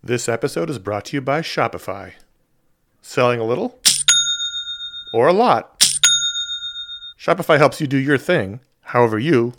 This episode is brought to you by Shopify. Selling a little or a lot? Shopify helps you do your thing, however you.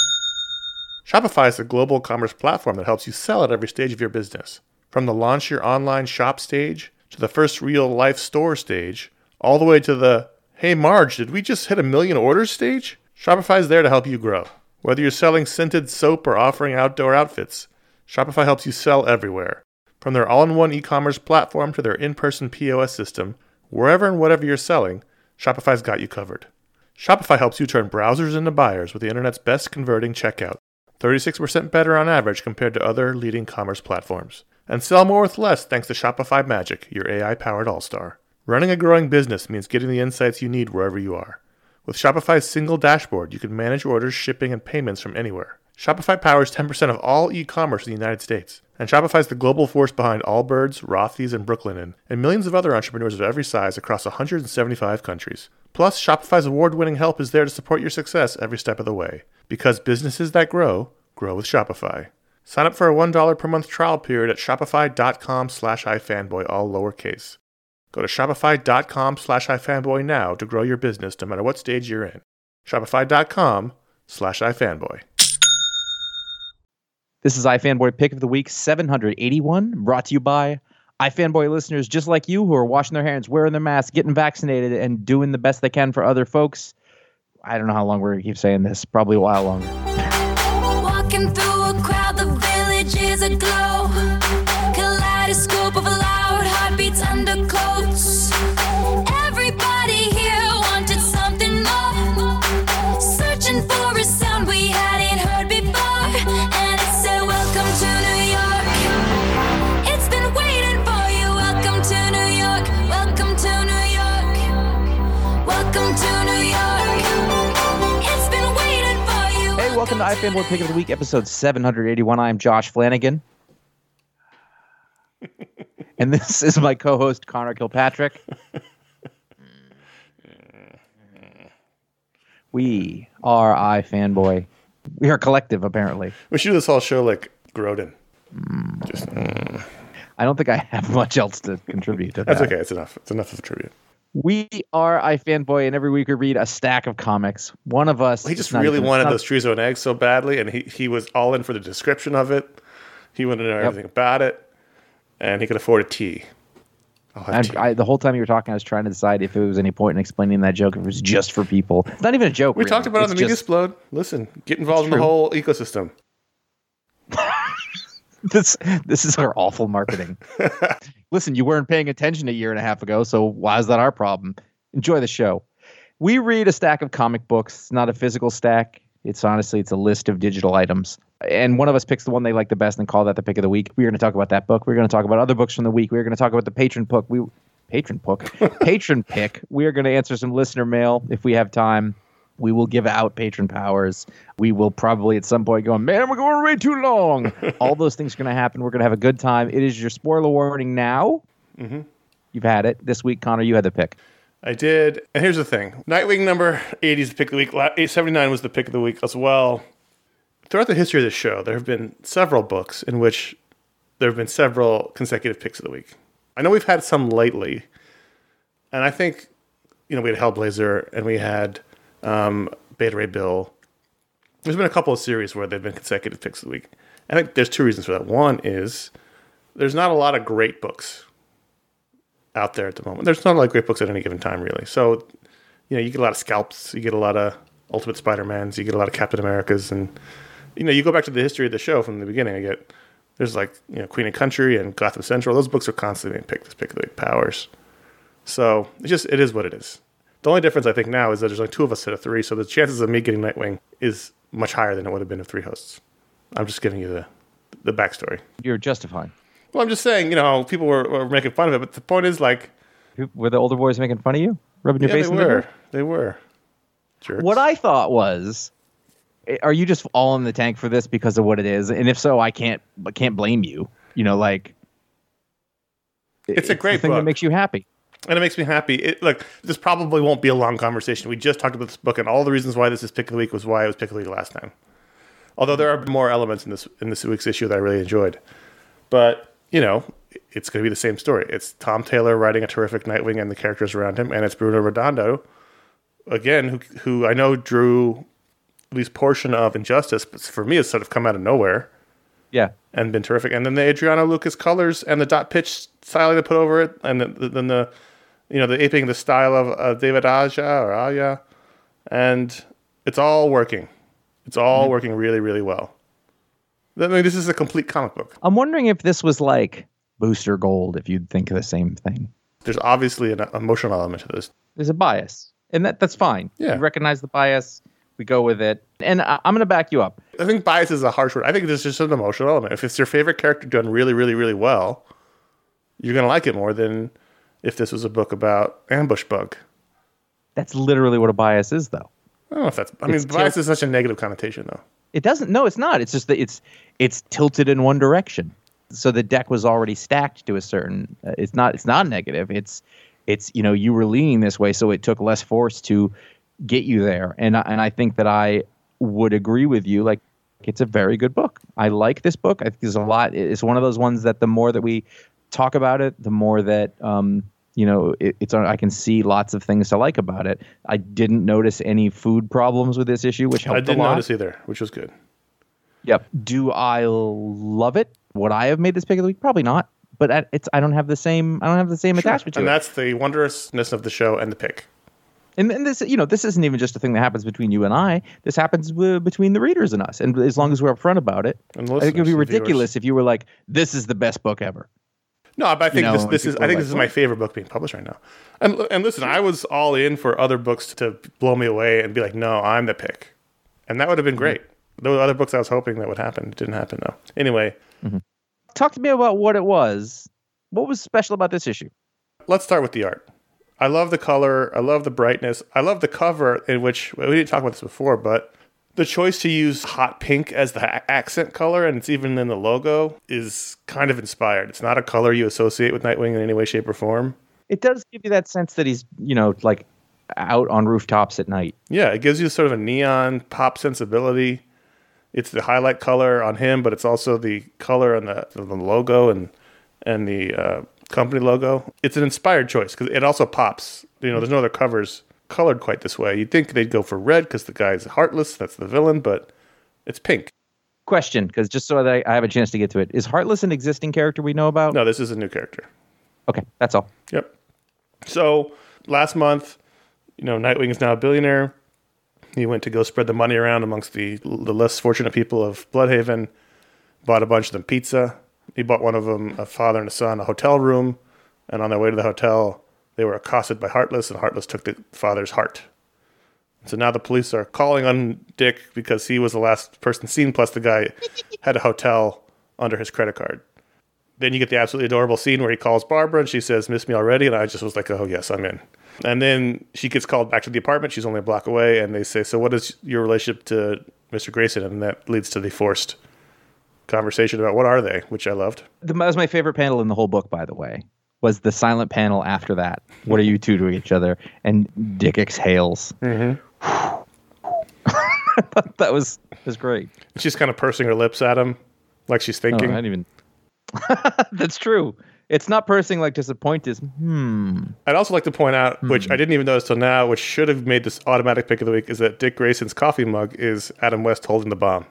Shopify is a global commerce platform that helps you sell at every stage of your business. From the launch your online shop stage, to the first real-life store stage, all the way to the, hey Marge, did we just hit 1 million orders stage? Shopify is there to help you grow. Whether you're selling scented soap or offering outdoor outfits, Shopify helps you sell everywhere. From their all-in-one e-commerce platform to their in-person POS system, wherever and whatever you're selling, Shopify's got you covered. Shopify helps you turn browsers into buyers with the internet's best converting checkout, 36% better on average compared to other leading commerce platforms. And sell more with less thanks to Shopify Magic, your AI-powered all-star. Running a growing business means getting the insights you need wherever you are. With Shopify's single dashboard, you can manage orders, shipping, and payments from anywhere. Shopify powers 10% of all e-commerce in the United States. And Shopify's the global force behind Allbirds, Rothy's, and Brooklinen, and millions of other entrepreneurs of every size across 175 countries. Plus, Shopify's award-winning help is there to support your success every step of the way. Because businesses that grow, grow with Shopify. Sign up for a $1 per month trial period at shopify.com/ifanboy, all lowercase. Go to shopify.com/ifanboy now to grow your business no matter what stage you're in. Shopify.com/ifanboy. This is iFanboy Pick of the Week 781, brought to you by iFanboy listeners just like you who are washing their hands, wearing their masks, getting vaccinated, and doing the best they can for other folks. I don't know how long we're going to keep saying this. Probably a while longer. Walking through a crowd, the village is aglow. Kaleidoscope of loud heartbeats under coats. Everybody here wanted something more. Searching for a sound we hadn't heard before. And it said, welcome to New York. It's been waiting for you. Welcome to New York. Welcome to New York. Welcome to New York. It's been waiting for you. Hey, welcome to iFanboy Pick of the Week, episode 781. I'm Josh Flanagan. And this is my co-host, Connor Kilpatrick. We are iFanboy. We are collective, apparently. We should do this whole show like Grodin. I don't think I have much else to contribute to That's that. okay. It's enough. It's enough of a tribute. We are iFanboy, and every week we read a stack of comics. One of us... He just really wanted those Chorizo and Eggs so badly, and he was all in for the description of it. He wanted to know everything about it, and he could afford a tea. The whole time you were talking, I was trying to decide if it was any point in explaining that joke, if it was just for people. It's not even a joke. We really. talked about it on the Media Explode. Listen, get involved in the whole ecosystem. This is our awful marketing. Listen, you weren't paying attention a year and a half ago, so why is that our problem? Enjoy the show. We read a stack of comic books. It's not a physical stack. It's a list of digital items. And one of us picks the one they like the best and call that the pick of the week. We're going to talk about that book. We're going to talk about other books from the week. We're going to talk about the patron pick. Patron pick. We are going to answer some listener mail if we have time. We will give out patron powers. We will probably at some point go, man, we're going way too long. All those things are going to happen. We're going to have a good time. It is your spoiler warning now. Mm-hmm. You've had it. This week, Connor, you had the pick. I did. And here's the thing. Nightwing number 80 is the pick of the week. 879 was the pick of the week as well. Throughout the history of the show, there have been several books in which there have been several consecutive picks of the week. I know we've had some lately. And I think, we had Hellblazer and we had Beta Ray Bill. There's been a couple of series where they've been consecutive picks of the week. I think there's two reasons for that. One is there's not a lot of great books out there at the moment. There's not a lot of great books at any given time, really. So, you get a lot of scalps. You get a lot of Ultimate Spider-Mans. You get a lot of Captain Americas. And, you go back to the history of the show from the beginning. There's Queen and Country and Gotham Central. Those books are constantly being picked as pick of the week powers. So, it is what it is. The only difference, I think, now is that there's only two of us instead of three, so the chances of me getting Nightwing is much higher than it would have been if three hosts. I'm just giving you the backstory. You're justifying. Well, I'm just saying, people were making fun of it, but the point is, were the older boys making fun of you? Rubbing your face in the dirt? They were. Jerks. What I thought was, are you just all in the tank for this because of what it is? And if so, I can't blame you. It's a great thing book that makes you happy. And it makes me happy. This probably won't be a long conversation. We just talked about this book, and all the reasons why this is pick of the week was why it was pick of the week last time. Although there are more elements in this week's issue that I really enjoyed. But, it's going to be the same story. It's Tom Taylor writing a terrific Nightwing and the characters around him, and it's Bruno Redondo, again, who I know drew at least portion of Injustice, but for me it's sort of come out of nowhere. Yeah. And been terrific. And then the Adriano Lucas colors and the dot pitch styling they put over it, and then the aping the style of David Aya, and it's all working. It's all working really, really well. I mean, this is a complete comic book. I'm wondering if this was like Booster Gold, if you'd think of the same thing. There's obviously an emotional element to this. There's a bias, and that's fine. Yeah. We recognize the bias. We go with it. And I'm going to back you up. I think bias is a harsh word. I think there's just an emotional element. If it's your favorite character done really, really, really well, you're going to like it more than if this was a book about Ambush Bug. That's literally what a bias is, though. I don't know if that's... I mean, bias is such a negative connotation, though. It doesn't... No, it's not. It's just that it's tilted in one direction. So the deck was already stacked to a certain... It's not negative. It's you were leaning this way, so it took less force to get you there. And I think that I would agree with you. Like, it's a very good book. I like this book. I think there's a lot. It's one of those ones that the more that we talk about it, the more that I can see lots of things to like about it. I didn't notice any food problems with this issue, which helped a lot. I didn't notice either, which was good. Yep. Do I love it? Would I have made this pick of the week? Probably not. But I don't have the same attachment to it. And that's the wondrousness of the show and the pick. And this, this isn't even just a thing that happens between you and I. This happens between the readers and us. And as long as we're upfront about it, I think it would be ridiculous if you were like, "This is the best book ever." No, but I think this is my favorite book being published right now. And listen, I was all in for other books to blow me away and be like, "No, I'm the pick," and that would have been great. There were other books I was hoping that would happen. It didn't happen though. Anyway, talk to me about what it was. What was special about this issue? Let's start with the art. I love the color. I love the brightness. I love the cover, in which we didn't talk about this before, but the choice to use hot pink as the accent color, and it's even in the logo, is kind of inspired. It's not a color you associate with Nightwing in any way, shape, or form. It does give you that sense that he's, like out on rooftops at night. Yeah, it gives you sort of a neon pop sensibility. It's the highlight color on him, but it's also the color on the logo and the company logo. It's an inspired choice because it also pops. There's no other covers colored quite this way. You'd think they'd go for red because the guy's Heartless, that's the villain, but it's pink. Question, because just so that I have a chance to get to it, is Heartless an existing character we know about? No, this is a new character. Okay, that's all. Yep. So last month, Nightwing is now a billionaire. He went to go spread the money around amongst the less fortunate people of Bloodhaven, bought a bunch of them pizza. He bought one of them, a father and a son, a hotel room, and on their way to the hotel, they were accosted by Heartless, and Heartless took the father's heart. So now the police are calling on Dick because he was the last person seen, plus the guy had a hotel under his credit card. Then you get the absolutely adorable scene where he calls Barbara, and she says, "Miss me already?" And I just was like, oh, yes, I'm in. And then she gets called back to the apartment. She's only a block away, and they say, "So what is your relationship to Mr. Grayson?" And that leads to the forced conversation about what are they, which I loved. That was my favorite panel in the whole book, by the way, was the silent panel after that. What are you two to each other? And Dick exhales. Mm-hmm. That was great. She's kind of pursing her lips at him, like she's thinking. I didn't even... That's true. It's not pursing like disappointed. I'd also like to point out, which I didn't even notice till now, which should have made this automatic pick of the week, is that Dick Grayson's coffee mug is Adam West holding the bomb.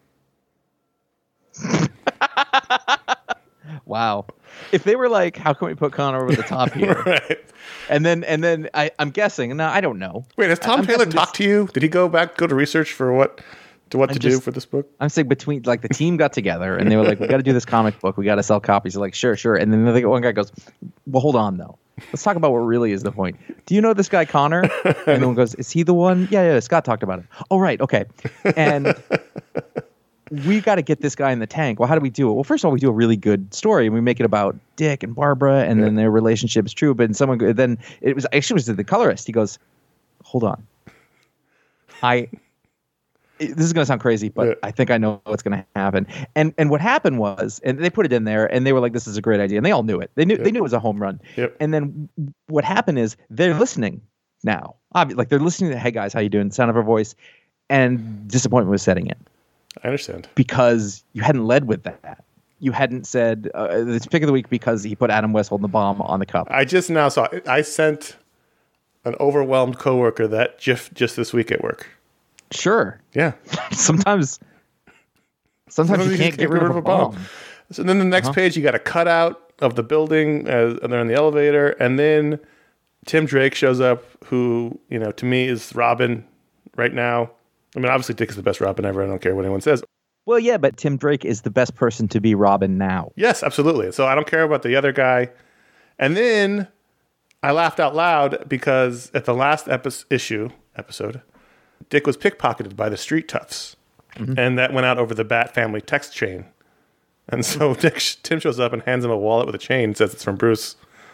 Wow. If they were like, how can we put Connor over the top here? Right. And then I'm guessing. No, I don't know. Wait, has Tom Taylor talked to you? Did he go to research for what to do for this book? I'm saying between, like, the team got together and they were like, we got to do this comic book. We got to sell copies. They're like, sure. And then one guy goes, well, hold on, though. Let's talk about what really is the point. Do you know this guy, Connor? And one goes, is he the one? Yeah, Scott talked about it. Oh, right. Okay. And we got to get this guy in the tank. Well, how do we do it? Well, first of all, we do a really good story and we make it about Dick and Barbara and then their relationship is true. But then it was the colorist. He goes, hold on. This is going to sound crazy, but I think I know what's going to happen. And what happened was, and they put it in there and they were like, this is a great idea. And they all knew it. They knew it was a home run. Yep. And then what happened is they're listening now. Like they're listening to, hey guys, how you doing? Sound of her voice. And disappointment was setting in. I understand. Because you hadn't led with that. you hadn't said it's pick of the week because he put Adam West holding the bomb on the cup. I just now saw it. I sent an overwhelmed coworker that GIF just this week at work. Sure. Yeah. Sometimes you can't get rid of a bomb. So then the next page, you got a cutout of the building, and they're in the elevator, and then Tim Drake shows up, who, to me is Robin right now. I mean, obviously Dick is the best Robin ever. I don't care what anyone says. Well, yeah, but Tim Drake is the best person to be Robin now. Yes, absolutely. So I don't care about the other guy. And then I laughed out loud because at the last episode, Dick was pickpocketed by the street toughs. Mm-hmm. And that went out over the Bat family text chain. And so Tim shows up and hands him a wallet with a chain and says it's from Bruce.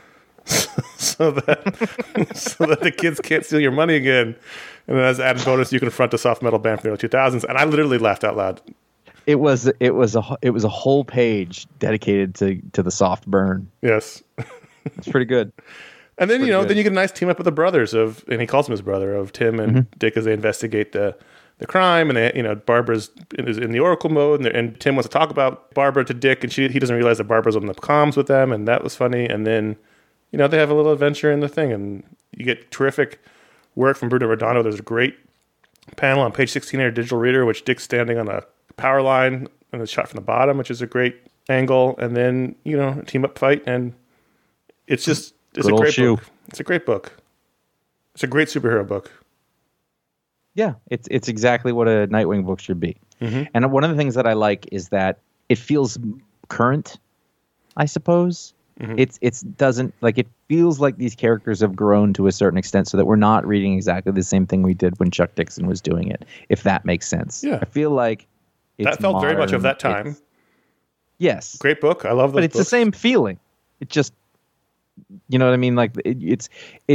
so that the kids can't steal your money again. And then as added bonus, you can front a soft metal band from the early 2000s. And I literally laughed out loud. It was a whole page dedicated to the soft burn. Yes. It's pretty good. And then, then you get a nice team up with the brothers and he calls him his brother, of Tim and Dick as they investigate the crime. And, Barbara's is in the Oracle mode. And Tim wants to talk about Barbara to Dick. And he doesn't realize that Barbara's on the comms with them. And that was funny. And then, they have a little adventure in the thing. And you get terrific work from Bruno Redondo. There's a great panel on page 16 in a digital reader, which Dick's standing on a power line and it's shot from the bottom, which is a great angle. And then, a team up fight. And it's a great book. It's a great book. It's a great superhero book. Yeah, it's exactly what a Nightwing book should be. Mm-hmm. And one of the things that I like is that it feels current, I suppose. Mm-hmm. It feels like these characters have grown to a certain extent so that we're not reading exactly the same thing we did when Chuck Dixon was doing it, if that makes sense. Yeah. I feel like that felt modern. Very much of that time. Yes. Great book. I love those But it's books. The same feeling. It just, you know what I mean? Like it's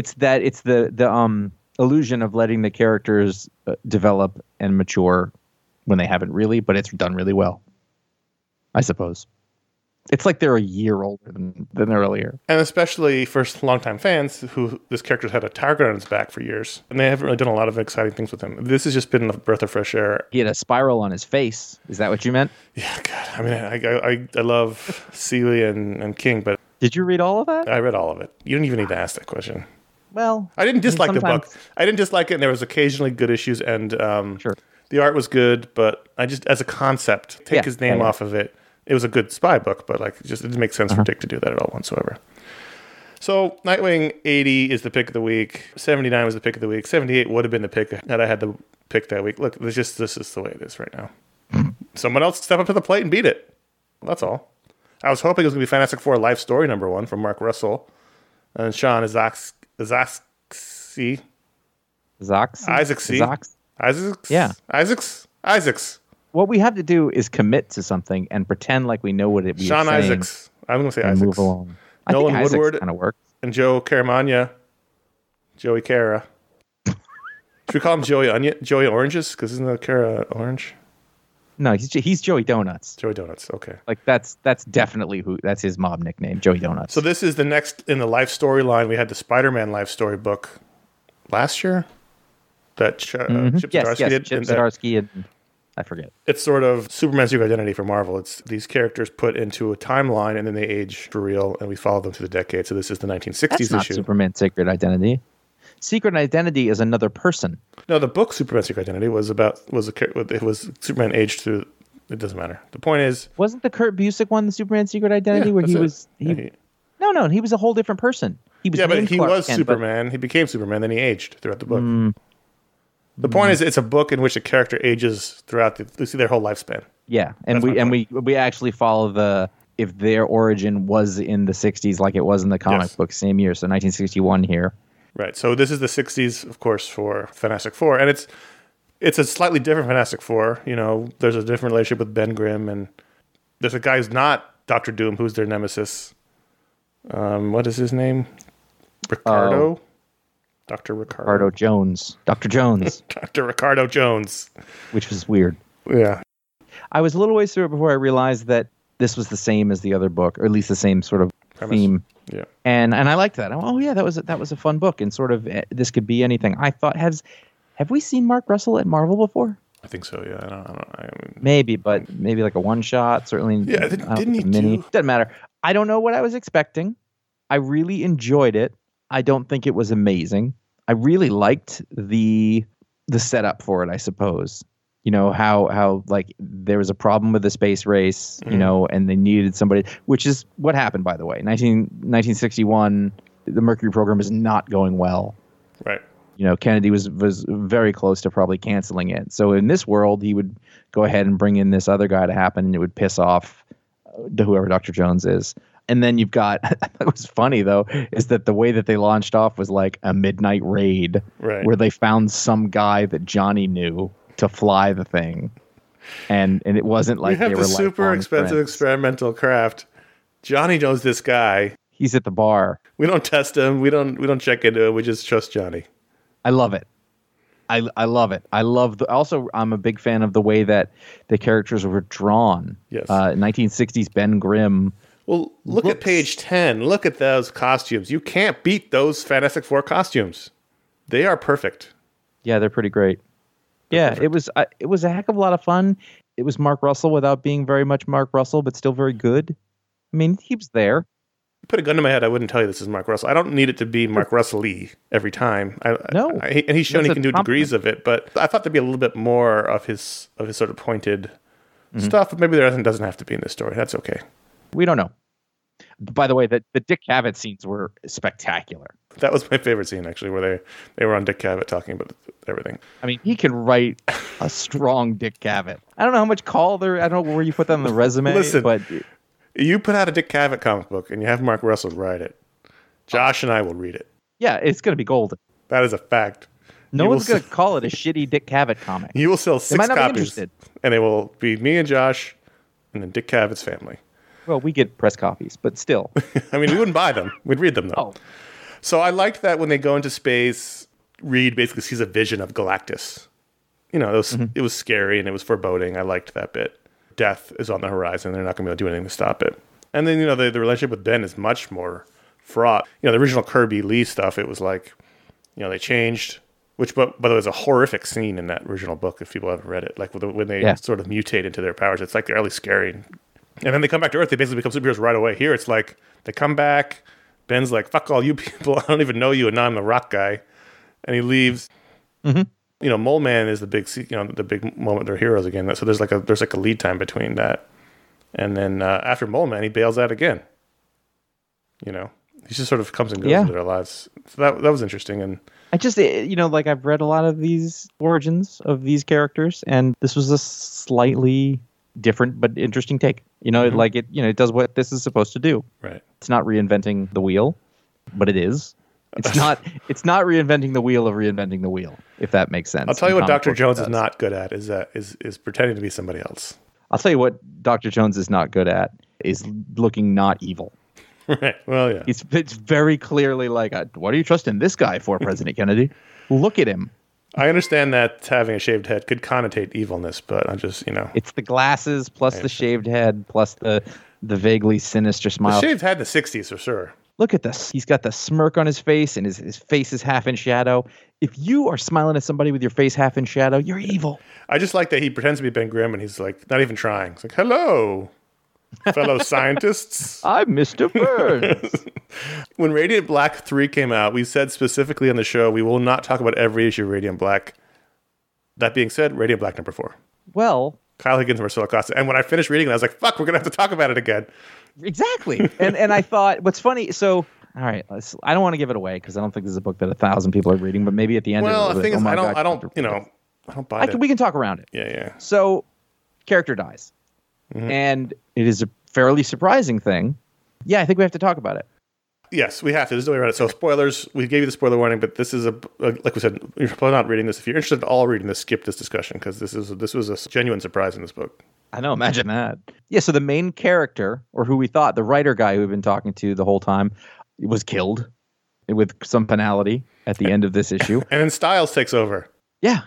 the illusion of letting the characters develop and mature when they haven't really, but it's done really well, I suppose. It's like they're a year older than earlier. And especially for longtime fans who this character's had a target on his back for years. And they haven't really done a lot of exciting things with him. This has just been a breath of fresh air. He had a spiral on his face. Is that what you meant? Yeah, God. I mean, I love Seeley and King, but... Did you read all of that? I read all of it. You don't even need to ask that question. Well... I didn't dislike the book. I didn't dislike it, and there was occasionally good issues, and sure. The art was good, but I just, as a concept, take his name off of it. It was a good spy book, but it didn't make sense for Dick to do that at all whatsoever. So Nightwing 80 is the pick of the week. 79 was the pick of the week. 78 would have been the pick that I had to pick that week. Look, this is the way it is right now. Someone else step up to the plate and beat it. That's all. I was hoping it was going to be Fantastic Four Life Story #1 from Mark Russell and Sean Isaacsy. Isaacs. What we have to do is commit to something and pretend like we know what it is. Sean Isaacs. I'm going to say Isaacs. Move along. Nolan Woodward kind of works. And Joe Caramagna. Joey Cara. Should we call him Joey Oranges? Because isn't that Cara orange? No, he's Joey Donuts. Joey Donuts, okay. That's definitely that's his mob nickname, Joey Donuts. So this is the next in the life storyline. We had the Spider-Man life story book last year that Chip Zdarsky did. Chip Zdarsky and I forget. It's sort of Superman's Secret Identity for Marvel. It's these characters put into a timeline and then they age for real, and we follow them through the decade. So this is the 1960s That's not issue. Superman's Secret Identity. Secret Identity is another person. No, the book Superman's Secret Identity was Superman aged through. It doesn't matter. The point is, wasn't the Kurt Busiek one the Superman's Secret Identity where he was? No, he was a whole different person. He was but he Clark was Kent, Superman. He became Superman, then he aged throughout the book. The point is, it's a book in which a character ages throughout their whole lifespan. Yeah, and we actually follow if their origin was in the 60s like it was in the comic book same year, so 1961 here. Right. So this is the 60s, of course, for Fantastic Four, and it's a slightly different Fantastic Four. There's a different relationship with Ben Grimm, and there's a guy who's not Dr. Doom, who's their nemesis. What is his name? Ricardo. Dr. Ricardo Jones. Dr. Jones. Dr. Ricardo Jones. Which was weird. Yeah. I was a little ways through it before I realized that this was the same as the other book, or at least the same sort of theme. Yeah. And I liked that. That was a fun book, and sort of this could be anything. I thought, have we seen Mark Russell at Marvel before? I think so. Yeah, I mean, Maybe, but maybe like a one shot. Certainly, yeah. I don't Didn't he think a mini. do? Doesn't matter. I don't know what I was expecting. I really enjoyed it. I don't think it was amazing. I really liked the setup for it, I suppose. You know, how like there was a problem with the space race, you know, and they needed somebody, which is what happened, by the way. 1961, the Mercury program is not going well. Right. You know, Kennedy was very close to probably canceling it. So in this world, he would go ahead and bring in this other guy to happen, and it would piss off whoever Dr. Jones is. And then you've got, what was funny though, is that the way that they launched off was like a midnight raid, Right. where they found some guy that Johnny knew to fly the thing. And it wasn't like We have they the were super lifelong expensive friends. experimental craft. Johnny knows this guy. He's at the bar. We don't test him. We don't check into it. We just trust Johnny. I love it. I love it. I love also, I'm a big fan of the way that the characters were drawn. Yes. 1960s Ben Grimm. Well, look at page 10. Look at those costumes. You can't beat those Fantastic Four costumes. They are perfect. Yeah, they're pretty great. Yeah, it was a heck of a lot of fun. It was Mark Russell without being very much Mark Russell, but still very good. I mean, he was there. Put a gun to my head, I wouldn't tell you this is Mark Russell. I don't need it to be Mark Russell-y every time. No. And he's shown That's he a can do degrees of it, but I thought there'd be a little bit more of his sort of pointed stuff. But maybe there doesn't have to be in this story. That's okay. We don't know. By the way, the Dick Cavett scenes were spectacular. That was my favorite scene, actually, where they were on Dick Cavett talking about everything. I mean, he can write a strong Dick Cavett. I don't know how much call there. I don't know where you put that on the resume. Listen, but you put out a Dick Cavett comic book and you have Mark Russell write it. Josh and I will read it. yeah, it's going to be golden. That is a fact. No You one's will going to call it a shitty Dick Cavett comic. You will sell They 6 might not be copies, interested. and they will be me and Josh, and then Dick Cavett's family. Well, we get press copies, but still. I mean, we wouldn't buy them. We'd read them, though. Oh, So I liked that when they go into space, Reed basically sees a vision of Galactus. You know, it was scary and it was foreboding. I liked that bit. Death is on the horizon. They're not going to be able to do anything to stop it. And then, you know, the relationship with Ben is much more fraught. You know, the original Kirby Lee stuff, it was like, you know, they changed, which, by the way, is a horrific scene in that original book if people haven't read it. Like when they sort of mutate into their powers, it's like they're really scary. And then they come back to Earth, they basically become superheroes right away. Here, it's like they come back, Ben's like, fuck all you people, I don't even know you, and now I'm the rock guy. And he leaves. Mm-hmm. You know, Mole Man is the big moment they're heroes again. So there's like a lead time between that. And then after Mole Man, he bails out again. You know, he just sort of comes and goes into their lives. So that was interesting. And I just, you know, like I've read a lot of these origins of these characters, and this was a slightly different but interesting take. You know, like it does what this is supposed to do. right. It's not reinventing the wheel, but it is. It's not reinventing the wheel of reinventing the wheel, if that makes sense. I'll tell you what Dr. Jones is does. not good at is pretending to be somebody else. I'll tell you what Dr. Jones is not good at is looking not evil. Right. Well, yeah. It's very clearly like, what are you trusting this guy for, President Kennedy? Look at him. I understand that having a shaved head could connotate evilness, but I'm just, you know. It's the glasses plus the shaved head plus the vaguely sinister smile. The shaved head in the 60s for sure. Look at this. He's got the smirk on his face, and his face is half in shadow. If you are smiling at somebody with your face half in shadow, you're evil. I just like that he pretends to be Ben Grimm and he's like not even trying. He's like, hello, fellow scientists. I'm Mr. Burns. When Radiant Black 3 came out, we said specifically on the show, we will not talk about every issue of Radiant Black. That being said, Radiant Black number 4. Well, Kyle Higgins and Marcelo Costa. And when I finished reading it, I was like, fuck, we're going to have to talk about it again. exactly. And I thought, what's funny, so, all right, I don't want to give it away because I don't think this is a book that 1,000 people are reading, but maybe at the end Well, of the it, thing is, my I God, don't buy it. we can talk around it. Yeah. So, character dies. And it is a fairly surprising thing. Yeah, I think we have to talk about it. Yes, we have to. There's no way around it. So spoilers, we gave you the spoiler warning, but this is like we said, you're probably not reading this. If you're interested at all reading this, skip this discussion because this was a genuine surprise in this book. I know, imagine that. Yeah, so the main character, or who we thought, the writer guy who we've been talking to the whole time, was killed with some finality at the end of this issue. And then Styles takes over. Yeah,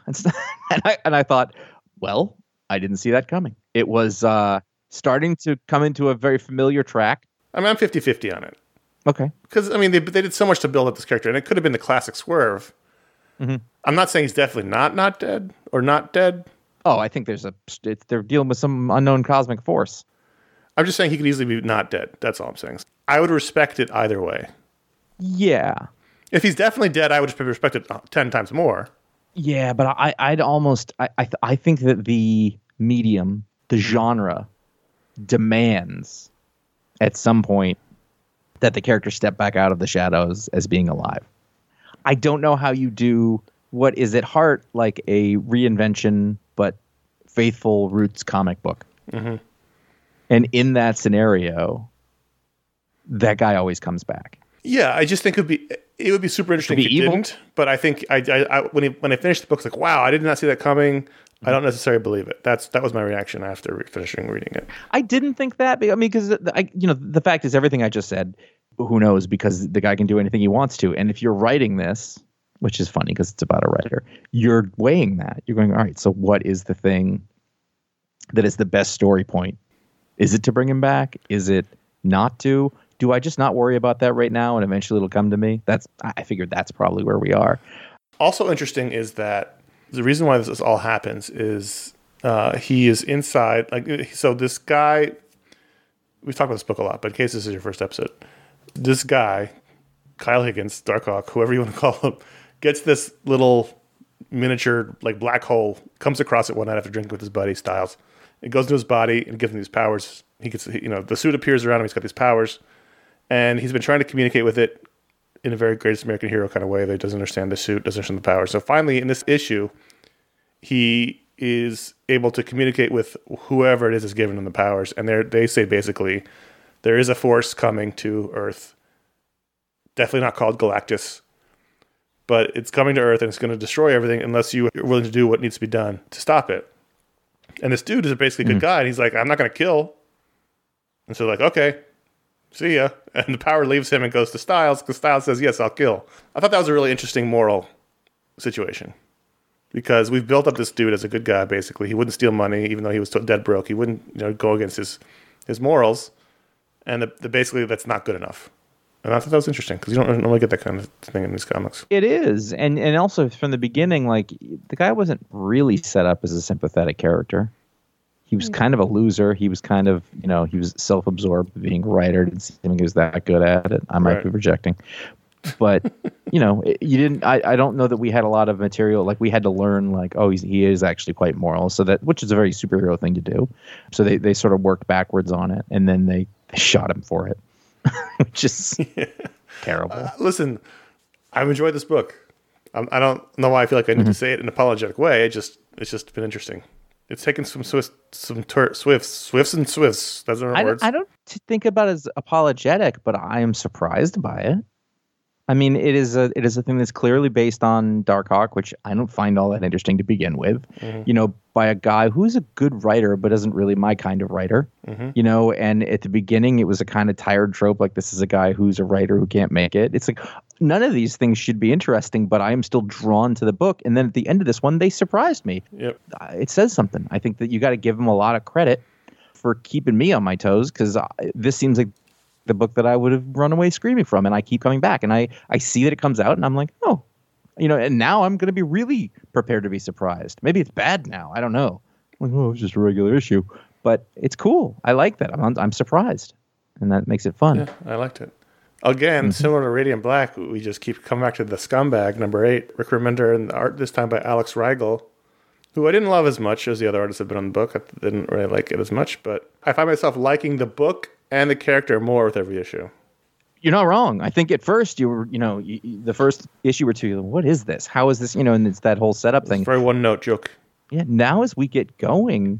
and I thought, well, I didn't see that coming. It was starting to come into a very familiar track. I mean, I'm 50-50 on it. Okay. Because, I mean, they did so much to build up this character, and it could have been the classic swerve. I'm not saying he's definitely not dead or not dead, Oh, I think they're dealing with some unknown cosmic force. I'm just saying he could easily be not dead. That's all I'm saying. I would respect it either way. Yeah. If he's definitely dead, I would respect it 10 times more. Yeah, but I think that the medium, the genre, demands at some point that the character step back out of the shadows as being alive. I don't know how you do what is at heart like a reinvention, but faithful roots comic book. Mm-hmm. And in that scenario, that guy always comes back. Yeah, I just think it would be super interesting if he didn't. But I think when I finished the book, it's like, wow, I did not see that coming. I don't necessarily believe it. That was my reaction after finishing reading it. I didn't think that. I mean, because the fact is, everything I just said, who knows? Because the guy can do anything he wants to. And if you're writing this, which is funny because it's about a writer, you're weighing that. You're going, all right, so what is the thing that is the best story point? Is it to bring him back? Is it not to? Do I just not worry about that right now and eventually it'll come to me? I figured that's probably where we are. Also interesting is that the reason why this all happens is he is inside. So this guy, we've talked about this book a lot, but in case this is your first episode, this guy, Kyle Higgins, Darkhawk, whoever you want to call him, gets this little miniature black hole, comes across it one night after drinking with his buddy Styles. It goes into his body and gives him these powers. He gets, the suit appears around him. He's got these powers. And he's been trying to communicate with it in a very Greatest American Hero kind of way that he doesn't understand the suit, doesn't understand the power. So finally, in this issue, he is able to communicate with whoever it is given him the powers. And they say basically, there is a force coming to Earth, definitely not called Galactus, but it's coming to Earth and it's going to destroy everything unless you are willing to do what needs to be done to stop it. And this dude is basically a good guy, and he's like, I'm not going to kill. And so okay. See ya. And the power leaves him and goes to Styles because Styles says, yes, I'll kill. I thought that was a really interesting moral situation because we've built up this dude as a good guy, basically. He wouldn't steal money, even though he was dead broke. He wouldn't go against his morals. And basically, that's not good enough. And I thought that was interesting because you don't normally get that kind of thing in these comics. It is. And also from the beginning, the guy wasn't really set up as a sympathetic character. He was kind of a loser. He was kind of, he was self-absorbed being a writer. Didn't seem like he was that good at it. I might be projecting. But, you didn't, I don't know that we had a lot of material. We had to learn, he is actually quite moral. Which is a very superhero thing to do. So they sort of worked backwards on it. And then they shot him for it, which is terrible. Listen, I've enjoyed this book. I don't know why I feel like I need to say it in an apologetic way. It's just been interesting. It's taken some swifts and swifts. Those are words. I don't think about it as apologetic, but I am surprised by it. I mean, it is a thing that's clearly based on Darkhawk, which I don't find all that interesting to begin with. Mm-hmm. By a guy who's a good writer, but isn't really my kind of writer. Mm-hmm. And at the beginning, it was a kind of tired trope, this is a guy who's a writer who can't make it. It's none of these things should be interesting, but I am still drawn to the book. And then at the end of this one, they surprised me. Yep. It says something. I think that you got to give them a lot of credit for keeping me on my toes because this seems like the book that I would have run away screaming from, and I keep coming back. And I see that it comes out, and I'm like, oh, and now I'm going to be really prepared to be surprised. Maybe it's bad now. I don't know. It's just a regular issue. But it's cool. I like that. I'm surprised, and that makes it fun. Yeah, I liked it. Again, similar to Radiant Black, we just keep coming back to the Scumbag, number 8. Rick Remender, and the art this time by Alex Riegel, who I didn't love as much as the other artists have been on the book. I didn't really like it as much, but I find myself liking the book and the character more with every issue. You're not wrong. I think at first you were, the first issue or two, what is this? How is this? And it's that whole setup thing. It's a very one-note joke. Yeah. Now as we get going,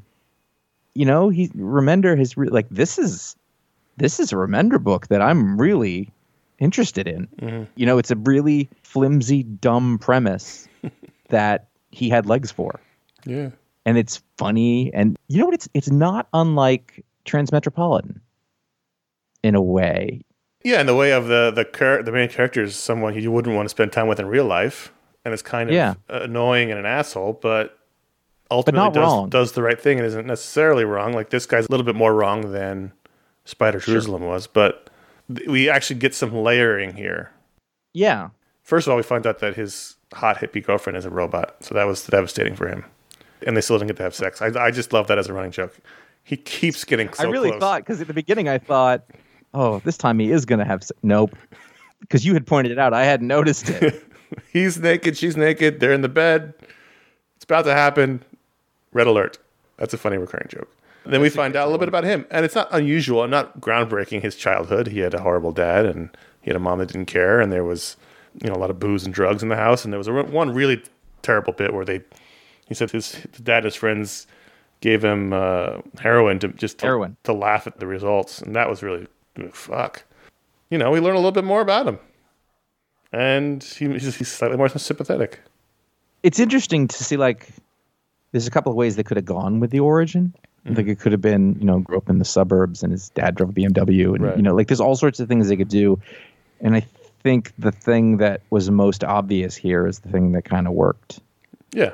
Remender has this is a Remender book that I'm really interested in. Mm-hmm. It's a really flimsy, dumb premise that he had legs for. Yeah. And it's funny, and it's not unlike Transmetropolitan in a way. Yeah, in the way of the main character is someone you wouldn't want to spend time with in real life, and it's kind of annoying and an asshole, but ultimately does the right thing and isn't necessarily wrong. This guy's a little bit more wrong than Spider Jerusalem was, but we actually get some layering here. Yeah. First of all, we find out that his hot hippie girlfriend is a robot, so that was devastating for him. and they still didn't get to have sex. I just love that as a running joke. He keeps getting so I really close. thought, because at the beginning I thought, oh, this time he is going to have nope. Because you had pointed it out. I hadn't noticed it. He's naked. She's naked. They're in the bed. It's about to happen. Red alert. That's a funny recurring joke. Then we find out a little bit about him. And it's not unusual and not groundbreaking, his childhood. He had a horrible dad, and he had a mom that didn't care, and there was a lot of booze and drugs in the house. And there was one really terrible bit where he said his dad and his friends gave him heroin to laugh at the results. And that was really, fuck. We learn a little bit more about him. And he's slightly more sympathetic. It's interesting to see, there's a couple of ways they could have gone with the origin. I think it could have been, grew up in the suburbs and his dad drove a BMW. And, right. There's all sorts of things they could do. And I think the thing that was most obvious here is the thing that kind of worked. Yeah.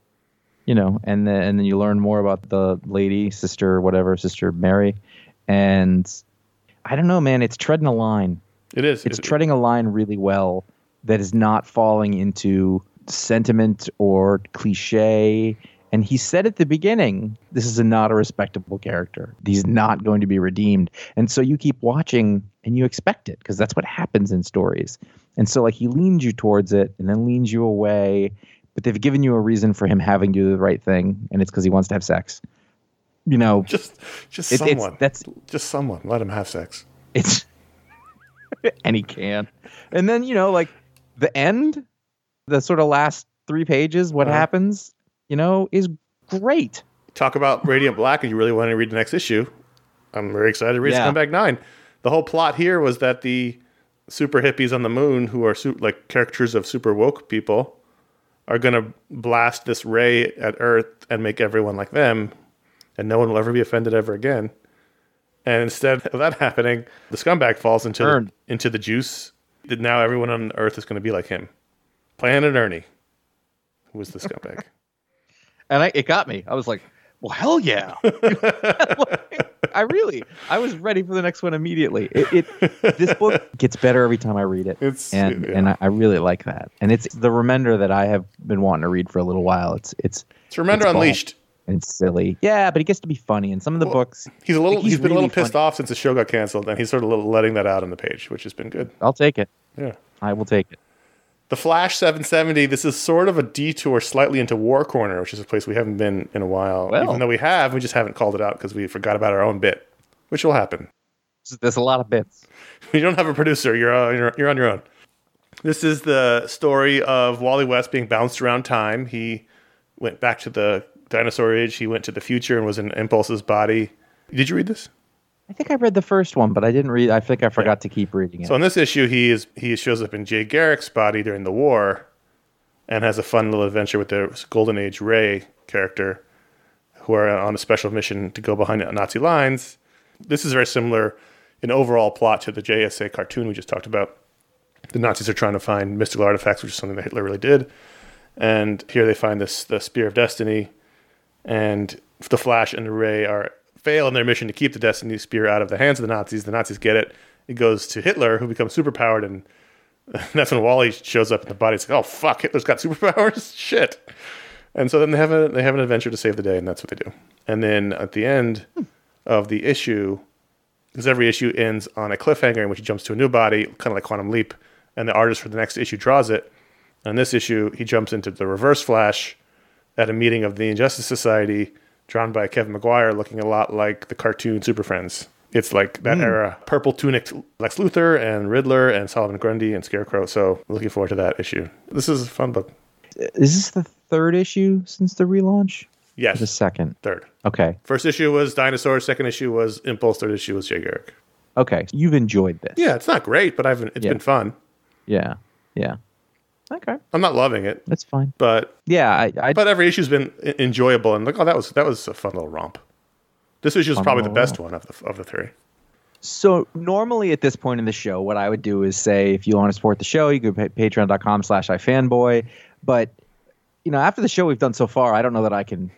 And then you learn more about the lady, Sister Mary. And I don't know, man, it's treading a line. It is. It's treading a line really well that is not falling into sentiment or cliche. And he said at the beginning, this is not a respectable character. He's not going to be redeemed. And so you keep watching and you expect it because that's what happens in stories. And so he leans you towards it and then leans you away. But they've given you a reason for him having to do the right thing. And it's because he wants to have sex. Just someone. Just someone. Let him have sex. And he can. And then, the end, the sort of last 3 pages, what happens, is great. Talk about Radiant Black, and you really want to read the next issue. I'm very excited to read Scumbag 9. The whole plot here was that the super hippies on the moon, who are caricatures of super woke people, are going to blast this ray at Earth and make everyone like them, and no one will ever be offended ever again. And instead of that happening, the scumbag falls into the juice. That now everyone on Earth is going to be like him. Planet Ernie, who was the scumbag. And it got me. I was like, well, hell yeah. I was ready for the next one immediately. This book gets better every time I read it. And I really like that. And it's the Remender that I have been wanting to read for a little while. It's Remender Unleashed. And it's silly. Yeah, but it gets to be funny. And some of the books... He's been really a little pissed off since the show got canceled, and he's sort of letting that out on the page, which has been good. I'll take it. Yeah. I will take it. The Flash 770, this is sort of a detour slightly into War Corner, which is a place we haven't been in a while. Well, even though we just haven't called it out because we forgot about our own bit, which will happen. There's a lot of bits. You don't have a producer. You're on your own. This is the story of Wally West being bounced around time. He went back to the dinosaur age. He went to the future and was in Impulse's body. Did you read this? I think I read the first one, but I didn't read. I think I forgot to keep reading it. So in this issue, he shows up in Jay Garrick's body during the war, and has a fun little adventure with the Golden Age Ray character, who are on a special mission to go behind Nazi lines. This is very similar in overall plot to the JSA cartoon we just talked about. The Nazis are trying to find mystical artifacts, which is something that Hitler really did. And here they find the Spear of Destiny, and the Flash and the Ray fail in their mission to keep the Destiny Spear out of the hands of the Nazis. The Nazis get it. It goes to Hitler, who becomes superpowered, and that's when Wally shows up in the body. It's like, oh, fuck, Hitler's got superpowers? Shit. And so then they have an adventure to save the day, and that's what they do. And then at the end of the issue, because every issue ends on a cliffhanger in which he jumps to a new body, kind of like Quantum Leap, and the artist for the next issue draws it. And this issue, he jumps into the Reverse Flash at a meeting of the Injustice Society, drawn by Kevin Maguire, looking a lot like the cartoon Super Friends. It's like that era. Purple tunic Lex Luthor and Riddler and Solomon Grundy and Scarecrow. So looking forward to that issue. This is a fun book. Is this the third issue since the relaunch? Yes. Or the second? Third. Okay. First issue was Dinosaurs. Second issue was Impulse. Third issue was Jay Garrick. Okay. So you've enjoyed this. Yeah, it's not great, but it's been fun. Yeah. Yeah. Okay. I'm not loving it. That's fine. But yeah, but every issue's been enjoyable, and that was a fun little romp. This issue is probably the best one of the three. So normally at this point in the show, what I would do is say, if you want to support the show, you go to patreon.com/ifanboy. But after the show we've done so far, I don't know that I can,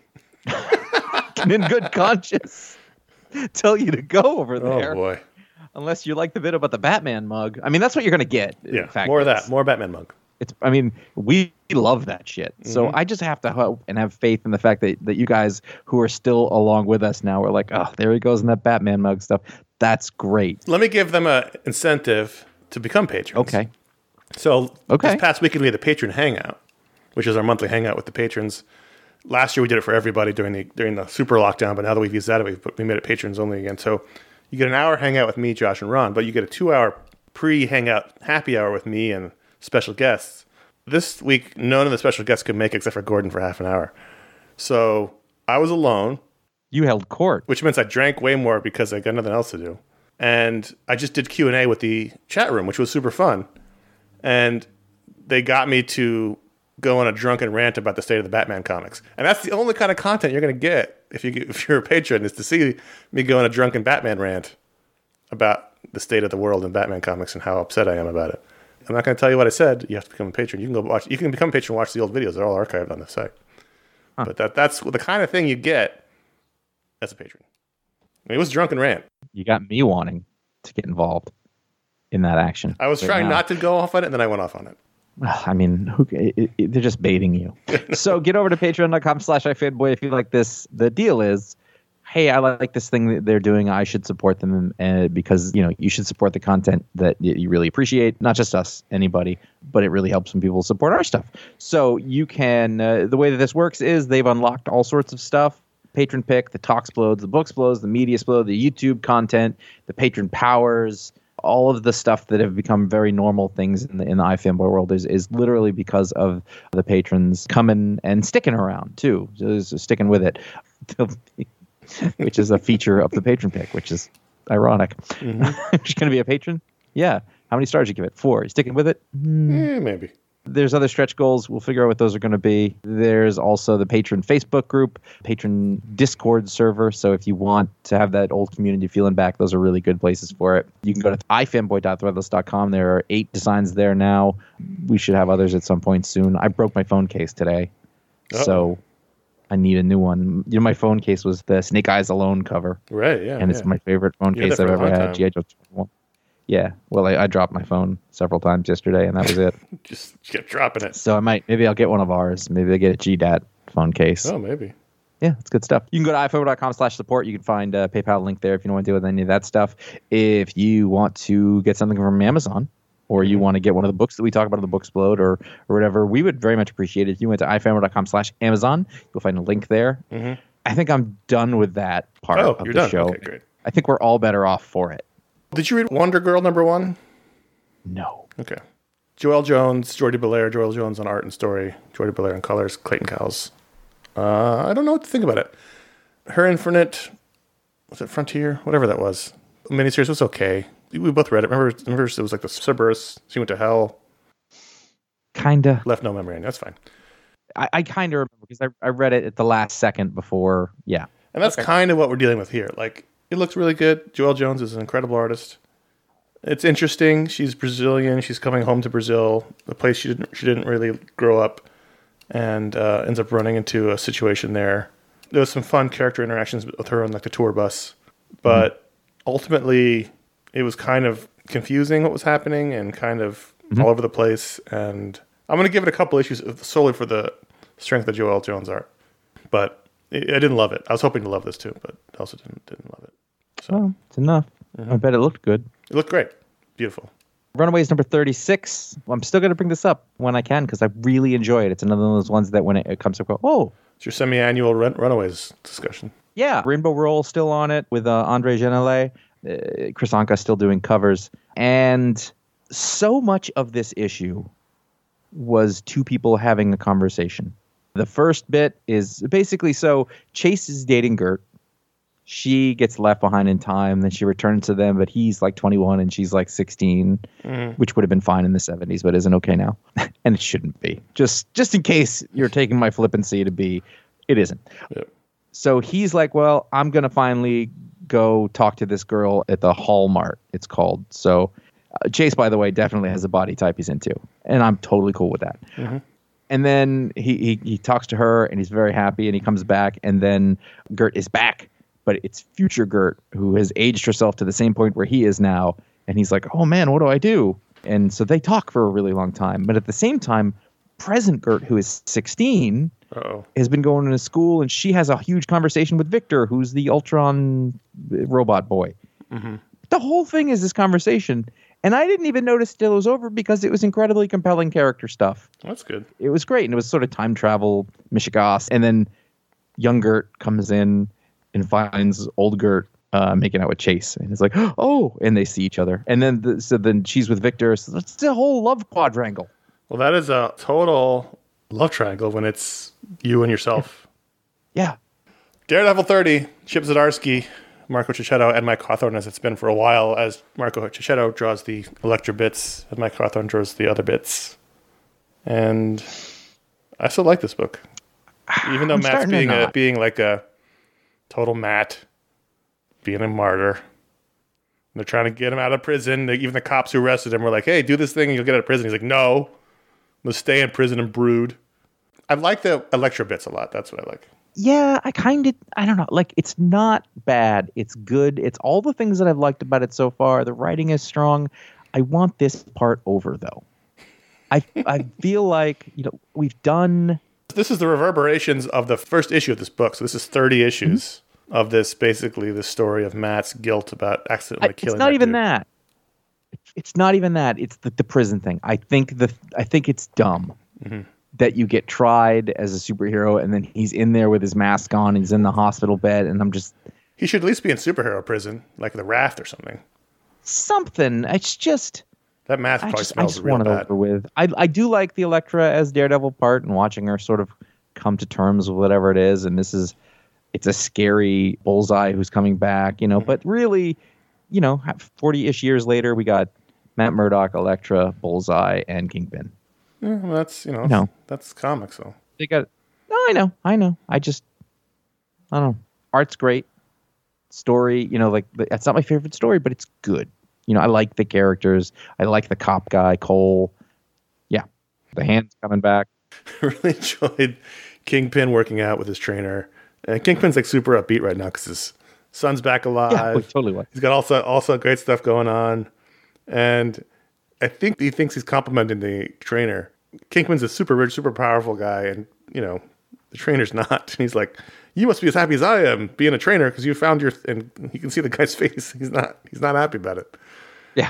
in good conscience, tell you to go over there. Oh boy. Unless you like the bit about the Batman mug. I mean, that's what you're going to get. Yeah, more of that. More Batman mug. I mean, we love that shit. So I just have to hope and have faith in the fact that you guys who are still along with us now are like, oh, there he goes in that Batman mug stuff. That's great. Let me give them an incentive to become patrons. Okay. So this past weekend we had the Patron Hangout, which is our monthly hangout with the patrons. Last year we did it for everybody during the super lockdown, but now that we've used that, we made it patrons only again. So you get an hour hangout with me, Josh, and Ron, but you get a 2-hour pre-hangout happy hour with me and special guests. This week, none of the special guests could make it except for Gordon for half an hour. So I was alone. You held court. Which means I drank way more because I got nothing else to do. And I just did Q&A with the chat room, which was super fun. And they got me to go on a drunken rant about the state of the Batman comics. And that's the only kind of content you're going to get if you're a patron, is to see me go on a drunken Batman rant about the state of the world in Batman comics and how upset I am about it. I'm not going to tell you what I said. You have to become a patron. You can go watch. You can become a patron and watch the old videos. They're all archived on the site. Huh. But that's the kind of thing you get as a patron. I mean, it was a drunken rant. You got me wanting to get involved in that action. I was trying not to go off on it, and then I went off on it. I mean, they're just baiting you. So get over to patreon.com/ifanboy if you like this. The deal is, hey, I like this thing that they're doing. I should support them because, you should support the content that you really appreciate. Not just us, anybody, but it really helps when people support our stuff. So you can, the way that this works is they've unlocked all sorts of stuff. Patron pick, the Talksplodes, the Booksplodes, the Mediasplode, the YouTube content, the patron powers, all of the stuff that have become very normal things in the iFanboy world is literally because of the patrons coming and sticking around too, just sticking with it. Which is a feature of the patron pick, which is ironic. Mm-hmm. You're going to be a patron? Yeah. How many stars you give it? 4. You sticking with it? Yeah, maybe. There's other stretch goals. We'll figure out what those are going to be. There's also the patron Facebook group, patron Discord server. So if you want to have that old community feeling back, those are really good places for it. You can go to ifanboy.threadless.com. There are 8 designs there now. We should have others at some point soon. I broke my phone case today. Uh-oh. So I need a new one. My phone case was the Snake Eyes Alone cover. Right, yeah. And it's my favorite phone case I've ever had. G.I. Joe 21. Yeah. Well, I dropped my phone several times yesterday, and that was it. Just kept dropping it. So maybe I'll get one of ours. Maybe I'll get a GDAT phone case. Oh, maybe. Yeah, it's good stuff. You can go to ifanboy.com/support. You can find a PayPal link there if you don't want to deal with any of that stuff. If you want to get something from Amazon, or you want to get one of the books that we talk about in the Booksplode or whatever, we would very much appreciate it. If you went to ifanboy.com/Amazon, you'll find a link there. Mm-hmm. I think I'm done with that part of the done. show. Okay, great. I think we're all better off for it. Did you read Wonder Girl #1? No. Okay. Joelle Jones, Jordi Belair, Joelle Jones on art and story, Jordi Belair on colors, Clayton Cowles. I don't know what to think about it. Her Infinite, was it Frontier? Whatever that was. The miniseries was okay. We both read it. Remember it was like the Cerberus. She went to hell. Kinda. Left no memory in. That's fine. I kind of remember because I read it at the last second before. Yeah. And that's kind of what we're dealing with here. Like, it looks really good. Joelle Jones is an incredible artist. It's interesting. She's Brazilian. She's coming home to Brazil, the place she didn't really grow up, and ends up running into a situation there. There was some fun character interactions with her on like the tour bus, but ultimately it was kind of confusing what was happening and kind of all over the place. And I'm going to give it a couple issues solely for the strength of Joelle Jones art, but I didn't love it. I was hoping to love this too, but I also didn't love it. So well, it's enough. Mm-hmm. I bet it looked good. It looked great. Beautiful. Runaways number 36. I'm still going to bring this up when I can because I really enjoy it. It's another one of those ones that when it comes up, oh. It's your semi-annual Runaways discussion. Yeah. Rainbow Roll still on it with Andre Genele. Chris Anka still doing covers. And so much of this issue was two people having a conversation. The first bit is basically, so Chase is dating Gert. She gets left behind in time, then she returns to them, but he's like 21 and she's like 16, which would have been fine in the 70s, but isn't okay now. And it shouldn't be. Just in case you're taking my flippancy to be, it isn't. Yep. So he's like, well, I'm going to finally go talk to this girl at the Hallmark, it's called. So Chase, by the way, definitely has a body type he's into, and I'm totally cool with that. Mm-hmm. And then he talks to her, and he's very happy, and he comes back, and then Gert is back. But it's future Gert who has aged herself to the same point where he is now. And he's like, oh, man, what do I do? And so they talk for a really long time. But at the same time, present Gert, who is 16, has been going to school, and she has a huge conversation with Victor, who's the Ultron robot boy. Mm-hmm. The whole thing is this conversation. And I didn't even notice till it was over because it was incredibly compelling character stuff. That's good. It was great. And it was sort of time travel, Michigas. And then young Gert comes in and finds old Gert making out with Chase. And it's like, oh, and they see each other. And then so then she's with Victor. So it's a whole love quadrangle. Well, that is a total love triangle when it's you and yourself. Yeah. Daredevil 30, Chip Zdarsky, Marco Cicchetto, and Mike Hawthorne, as it's been for a while, as Marco Cicchetto draws the Elektra bits, and Mike Hawthorne draws the other bits. And I still like this book. Even though Matt's being like a total Matt, being a martyr. They're trying to get him out of prison. Even the cops who arrested him were like, hey, do this thing and you'll get out of prison. He's like, no, I'm going to stay in prison and brood. I like the Elektra bits a lot. That's what I like. Yeah, I don't know. Like, it's not bad. It's good. It's all the things that I've liked about it so far. The writing is strong. I want this part over, though. I feel like, we've done... This is the reverberations of the first issue of this book. So this is 30 issues of this, basically, the story of Matt's guilt about accidentally killing It's not even dude. that. It's not even that. It's the prison thing. I think it's dumb. Mm-hmm. That you get tried as a superhero and then he's in there with his mask on and he's in the hospital bed and I'm just... He should at least be in superhero prison, like the Raft or something. Something. It's just... That mask probably smells real bad. I just want it over with. I do like the Elektra as Daredevil part and watching her sort of come to terms with whatever it is. And it's a scary Bullseye who's coming back, but really, 40-ish years later, we got Matt Murdock, Elektra, Bullseye, and Kingpin. Yeah, well, that's that's comics though. They got. No, I know. I don't know. Art's great. Story, it's not my favorite story, but it's good. I like the characters. I like the cop guy, Cole. Yeah, the Hand's coming back. I really enjoyed Kingpin working out with his trainer. And Kingpin's like super upbeat right now because his son's back alive. Yeah, totally was. He's got also great stuff going on, and I think he thinks he's complimenting the trainer. Kingpin's a super rich, super powerful guy, and the trainer's not. And he's like, "You must be as happy as I am being a trainer because you found your." And you can see the guy's face; he's not happy about it. Yeah.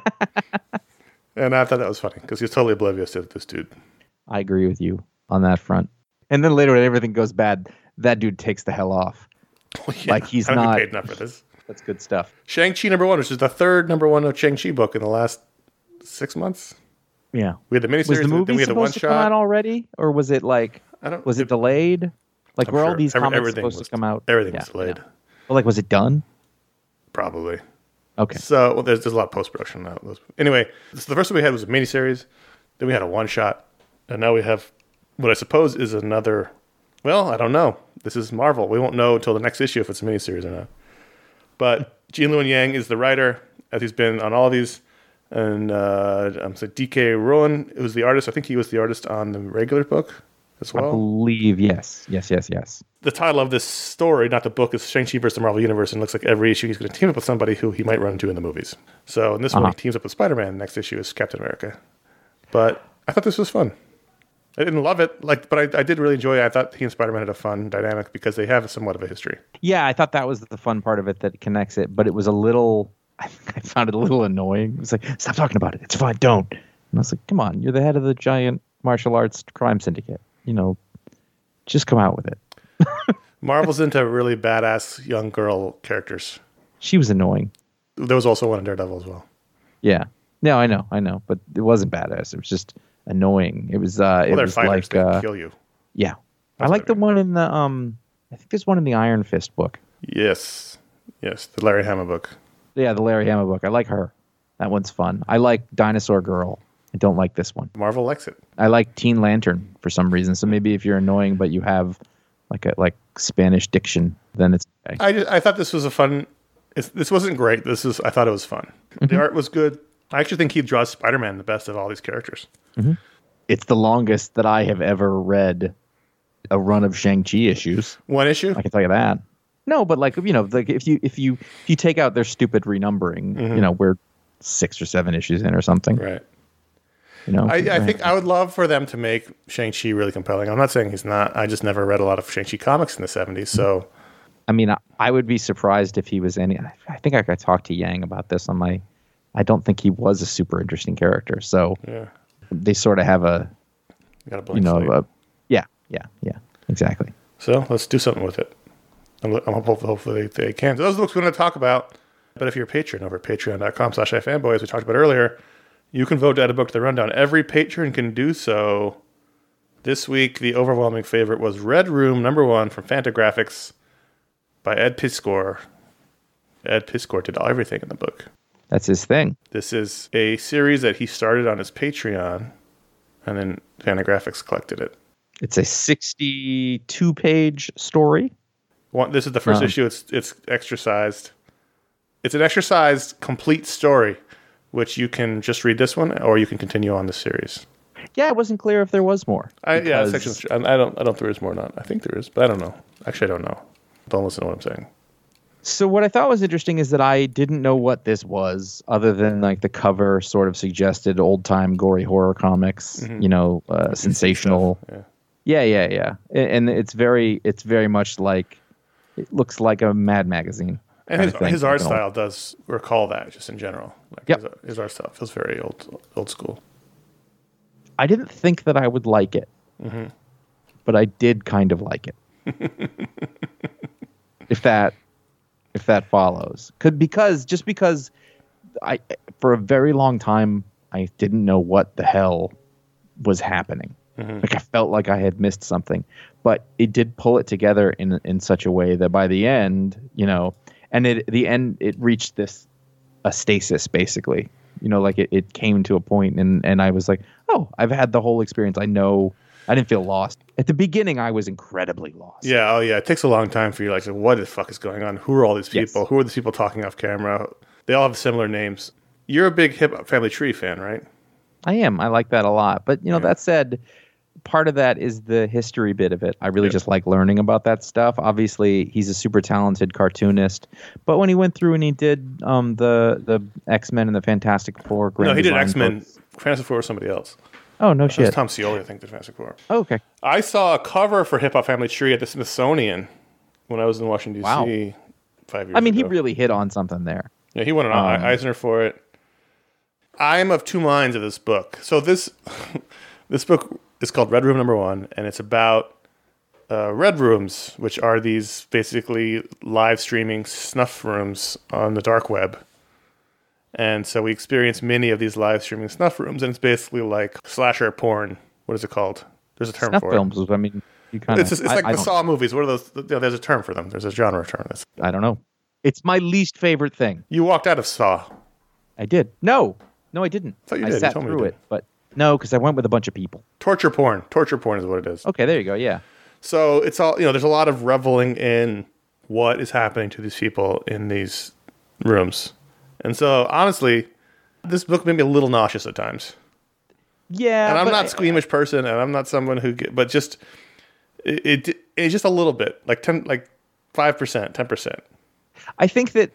And I thought that was funny because he's totally oblivious to this dude. I agree with you on that front. And then later, when everything goes bad, that dude takes the hell off. Well, yeah, like he's I don't not get paid enough for this. That's good stuff. Shang-Chi #1, which is the third #1 of Shang-Chi book in the last 6 months. Yeah. We had the miniseries, was the movie then we had the one supposed to come out already, or was it like? Was it delayed? Like, were all these comics supposed to come out? Everything was delayed. Yeah. Well, like, was it done? Probably. Okay. So there's a lot of post-production now. Anyway, so the first one we had was a miniseries. Then we had a one-shot, and now we have what I suppose is another. Well, I don't know. This is Marvel. We won't know until the next issue if it's a miniseries or not. But Gene Luen Yang is the writer, as he's been on all these. And D.K. Rowan, who's the artist. I think he was the artist on the regular book as well. I believe, yes. The title of this story, not the book, is Shang-Chi versus the Marvel Universe, and it looks like every issue he's going to team up with somebody who he might run into in the movies. So in this one, he teams up with Spider-Man. The next issue is Captain America. But I thought this was fun. I didn't love it, but I did really enjoy it. I thought he and Spider-Man had a fun dynamic because they have somewhat of a history. Yeah, I thought that was the fun part of it that connects it, but it was a little... I found it a little annoying. It was like, stop talking about it. It's fine. Don't. And I was like, come on. You're the head of the giant martial arts crime syndicate. Just come out with it. Marvel's into really badass young girl characters. She was annoying. There was also one in Daredevil as well. Yeah. No, I know. But it wasn't badass. It was just annoying. It was, it was fighters. like, they kill you. Yeah. I like the one in the, I think there's one in the Iron Fist book. Yes. The Larry Hama book. Yeah, the Larry Hama book. I like her. That one's fun. I like Dinosaur Girl. I don't like this one. Marvel likes it. I like Teen Lantern for some reason. So maybe if you're annoying, but you have like Spanish diction, then it's okay. I thought this was a fun. This wasn't great. I thought it was fun. Mm-hmm. The art was good. I actually think he draws Spider-Man the best of all these characters. Mm-hmm. It's the longest that I have ever read a run of Shang-Chi issues. One issue? I can tell you that. No, but if you take out their stupid renumbering, where 6 or 7 issues in or something. Right. You know, I think I would love for them to make Shang-Chi really compelling. I'm not saying he's not. I just never read a lot of Shang-Chi comics in the 70s, so... I mean, I would be surprised if he was any... I think I could talk to Yang about this on my... I don't think he was a super interesting character, so yeah. They sort of have a... You got a blank slate. Yeah, exactly. So let's do something with it. I'm hopefully they can. So those are the books we're going to talk about. But if you're a patron over at patreon.com/ifanboy, as we talked about earlier, you can vote to add a book to the rundown. Every patron can do so. This week, the overwhelming favorite was Red Room #1 from Fantagraphics by Ed Piskor. Ed Piskor did everything in the book. That's his thing. This is a series that he started on his Patreon, and then Fantagraphics collected it. It's a 62-page story. This is the first issue. It's extra-sized. It's an extra-sized complete story, which you can just read this one, or you can continue on the series. Yeah, it wasn't clear if there was more. I don't know if there is more or not. I think there is, but I don't know. Actually, I don't know. Don't listen to what I'm saying. So what I thought was interesting is that I didn't know what this was, other than like the cover sort of suggested old-time gory horror comics. Mm-hmm. Sensational. Yeah. And it's very much like, it looks like a Mad magazine. And his art style does recall that, just in general. His art style feels very old school. I didn't think that I would like it, but I did kind of like it. if that follows, because I for a very long time I didn't know what the hell was happening. Like I felt like I had missed something, but it did pull it together in such a way that by the end, and it reached a stasis basically. Like it came to a point and I was like, oh, I've had the whole experience. I know. I didn't feel lost. At the beginning, I was incredibly lost. Yeah, oh yeah. It takes a long time for you like, what the fuck is going on? Who are all these people? Yes. Who are these people talking off camera? They all have similar names. You're a big Hip Hop Family Tree fan, right? I am. I like that a lot. But, that said, part of that is the history bit of it. I really just like learning about that stuff. Obviously, he's a super talented cartoonist. But when he went through and he did the X-Men and the Fantastic Four... No, he did X-Men. Fantastic Four was somebody else. Oh, no shit. It was Tom Scioli, I think, did Fantastic Four. Oh, okay. I saw a cover for Hip Hop Family Tree at the Smithsonian when I was in Washington, D.C. 5 years ago. He really hit on something there. Yeah, he won an Eisner for it. I'm of two minds of this book. So this book is called Red Room #1, and it's about red rooms, which are these basically live streaming snuff rooms on the dark web. And so we experience many of these live streaming snuff rooms, and it's basically like slasher porn. What is it called? There's a term snuff for films, it. I mean, you kind of... It's like the Saw movies. What are those? There's a term for them. There's a genre term. I don't know. It's my least favorite thing. You walked out of Saw. I did. No, I didn't. I thought you did. I sat through it, but no, because I went with a bunch of people. Torture porn. Torture porn is what it is. Okay, there you go. Yeah. So it's all, there's a lot of reveling in what is happening to these people in these rooms. And so, honestly, this book made me a little nauseous at times. Yeah. And I'm not a squeamish person, and I'm not someone but just, it's just a little bit, like 5%, 10%. I think that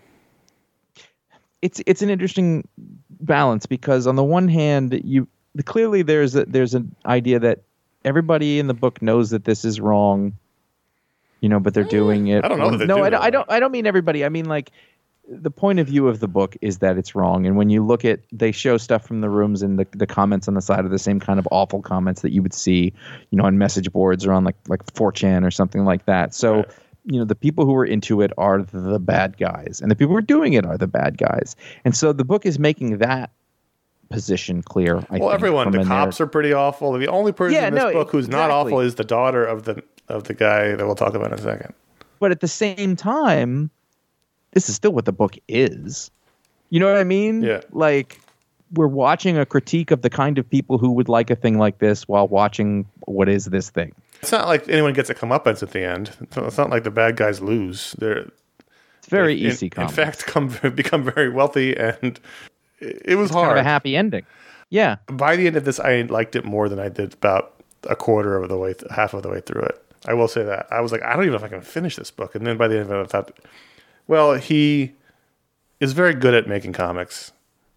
it's an interesting balance, because on the one hand, clearly there's an idea that everybody in the book knows that this is wrong, but they're doing it. I don't know. I don't mean everybody. I mean, like, the point of view of the book is that it's wrong. And when you look at, they show stuff from the rooms, and the comments on the side are the same kind of awful comments that you would see, on message boards or on like 4chan or something like that. So, right. The people who are into it are the bad guys, and the people who are doing it are the bad guys. And so the book is making that position clear. I think, everyone, the cops are pretty awful. The only person in this book who's not awful is the daughter of the guy that we'll talk about in a second. But at the same time, this is still what the book is. You know what I mean? Yeah. Like, we're watching a critique of the kind of people who would like a thing like this while watching what is this thing. It's not like anyone gets a comeuppance at the end. It's not like the bad guys lose. It's very easy. In fact, become very wealthy, and it was hard. Kind of a happy ending. Yeah. By the end of this, I liked it more than I did about half of the way through it. I will say that. I was like, I don't even know if I can finish this book. And then by the end of it, I thought, well, he is very good at making comics.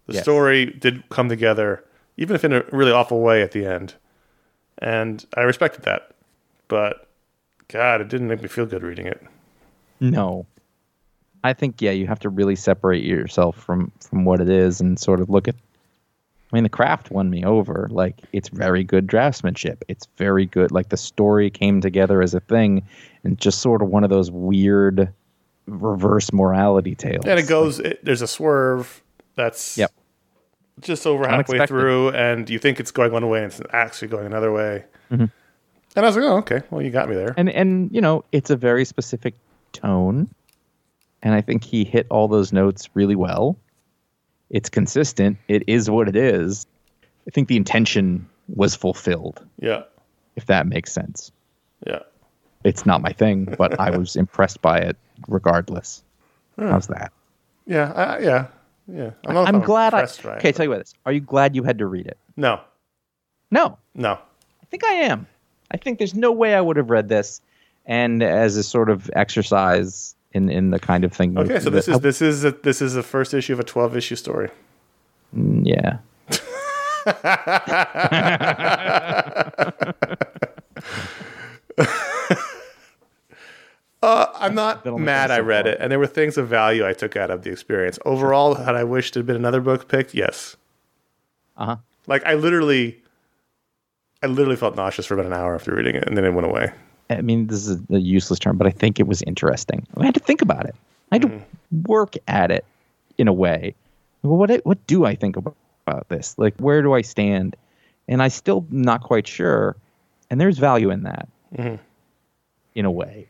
The story did come together, even if in a really awful way at the end. And I respected that. But, God, it didn't make me feel good reading it. No. I think, you have to really separate yourself from what it is and sort of look at. I mean, The Craft won me over. Like, it's very good draftsmanship. It's very good. Like, the story came together as a thing, and just sort of one of those weird reverse morality tales. And it goes, there's a swerve that's just over halfway Unexpected. through, and you think it's going one way, and it's actually going another way. Mm-hmm. And I was like, oh, okay, well, you got me there. And it's a very specific tone, and I think he hit all those notes really well. It's consistent. It is what it is. I think the intention was fulfilled, Yeah, if that makes sense. yeah. It's not my thing, but I was impressed by it regardless. How's that? Yeah, yeah. I'm not I'm glad impressed by it, Okay, but- tell you what this. Are you glad you had to read it? No, No. no. I think I am. I think there's no way I would have read this, and as a sort of exercise in the kind of thing. Okay, so this is the first issue of a 12-issue story. Yeah. I'm not Been on the mad fence I so read far. it, and there were things of value I took out of the experience. Overall, had I wished there'd been another book picked? Yes. Uh-huh. Like, I literally felt nauseous for about an hour after reading it, and then it went away. I mean, this is a useless term, but I think it was interesting. I had to think about it. I had to work at it in a way. Well, what do I think about this? Like, where do I stand? And I still not quite sure. And there's value in that, in a way.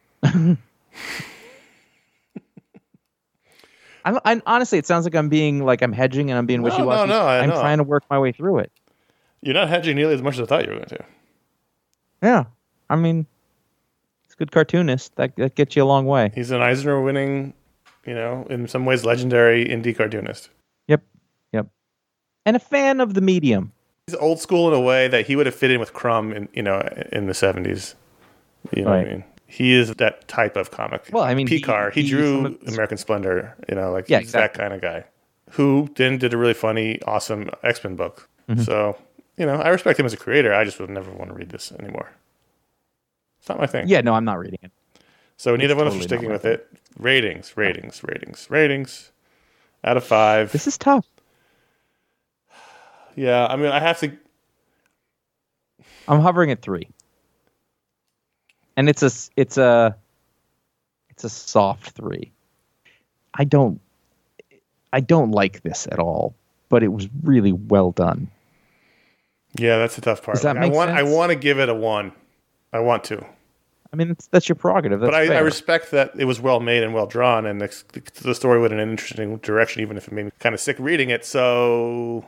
I'm honestly, it sounds like I'm hedging and I'm being wishy-washy. no, I I'm know. trying to work my way through it. You're not hedging nearly as much as I thought you were going to. Yeah, I mean, it's a good cartoonist. That gets you a long way. He's an Eisner-winning, in some ways legendary indie cartoonist. Yep. And a fan of the medium. He's old school in a way that he would have fit in with Crumb in the 70s. You know what I Right. mean? He is that type of comic. Well, I mean, Picard. He some drew of his- American Splendor. He's exactly. that kind of guy. Who then did a really funny, awesome X-Men book. Mm-hmm. So, I respect him as a creator. I just would never want to read this anymore. It's not my thing. Yeah, no, I'm not reading it. So neither one of us totally are sticking not with my it. Ratings. Out of 5. This is tough. Yeah, I mean, I have to. I'm hovering at 3. And it's a soft 3. I don't like this at all, but it was really well done. Yeah, that's the tough part. Does that Like, make sense? I want to give it a 1. I want to. I mean, that's your prerogative. That's But I fair. respect that it was well made and well drawn, and the story went in an interesting direction, even if it made me kind of sick reading it. So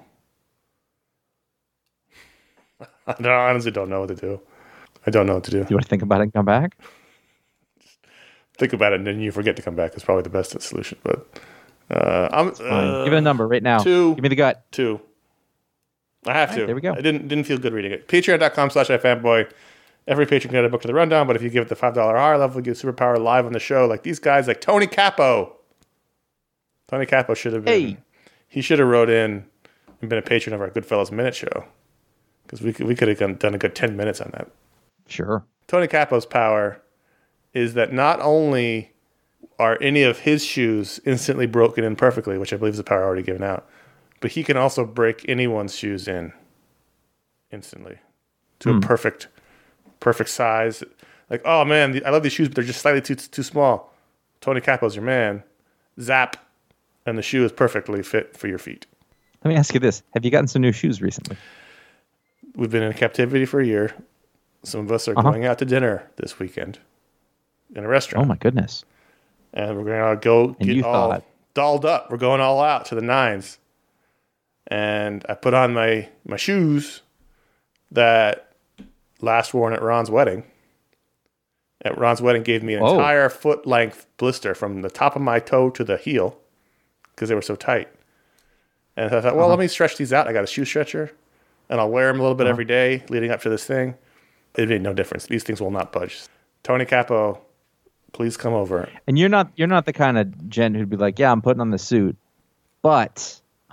I honestly don't know what to do. I don't know what to do. Do you want to think about it and come back? Think about it, and then you forget to come back. Is probably the best solution. But I'm Fine. Give it a number right now. 2. Give me the gut. 2. I have All to. right, there we go. I didn't feel good reading it. Patreon.com/ifanboy. Every patron can get a book to the rundown, but if you give it the $5 higher level, you get Superpower live on the show. Like these guys, like Tony Capo. Tony Capo should have been. Hey. He should have wrote in and been a patron of our Goodfellas Minute show, because we could have done a good 10 minutes on that. Sure. Tony Capo's power is that not only are any of his shoes instantly broken in perfectly, which I believe is a power already given out, but he can also break anyone's shoes in instantly to a perfect size. Like, oh man, I love these shoes, but they're just slightly too small. Tony Capo's your man. Zap, and the shoe is perfectly fit for your feet. Let me ask you this. Have you gotten some new shoes recently? We've been in captivity for a year. Some of us are going out to dinner this weekend in a restaurant. Oh, my goodness. And we're going to go And get you all thought- dolled up. We're going all out to the nines. And I put on my shoes that last worn at Ron's wedding. At Ron's wedding gave me an Whoa. entire foot-length blister from the top of my toe to the heel because they were so tight. And I thought, well, let me stretch these out. I got a shoe stretcher, and I'll wear them a little bit every day leading up to this thing. It made no difference. These things will not budge. Tony Capo, please come over. And you're not the kind of gent who'd be like, yeah, I'm putting on the suit, but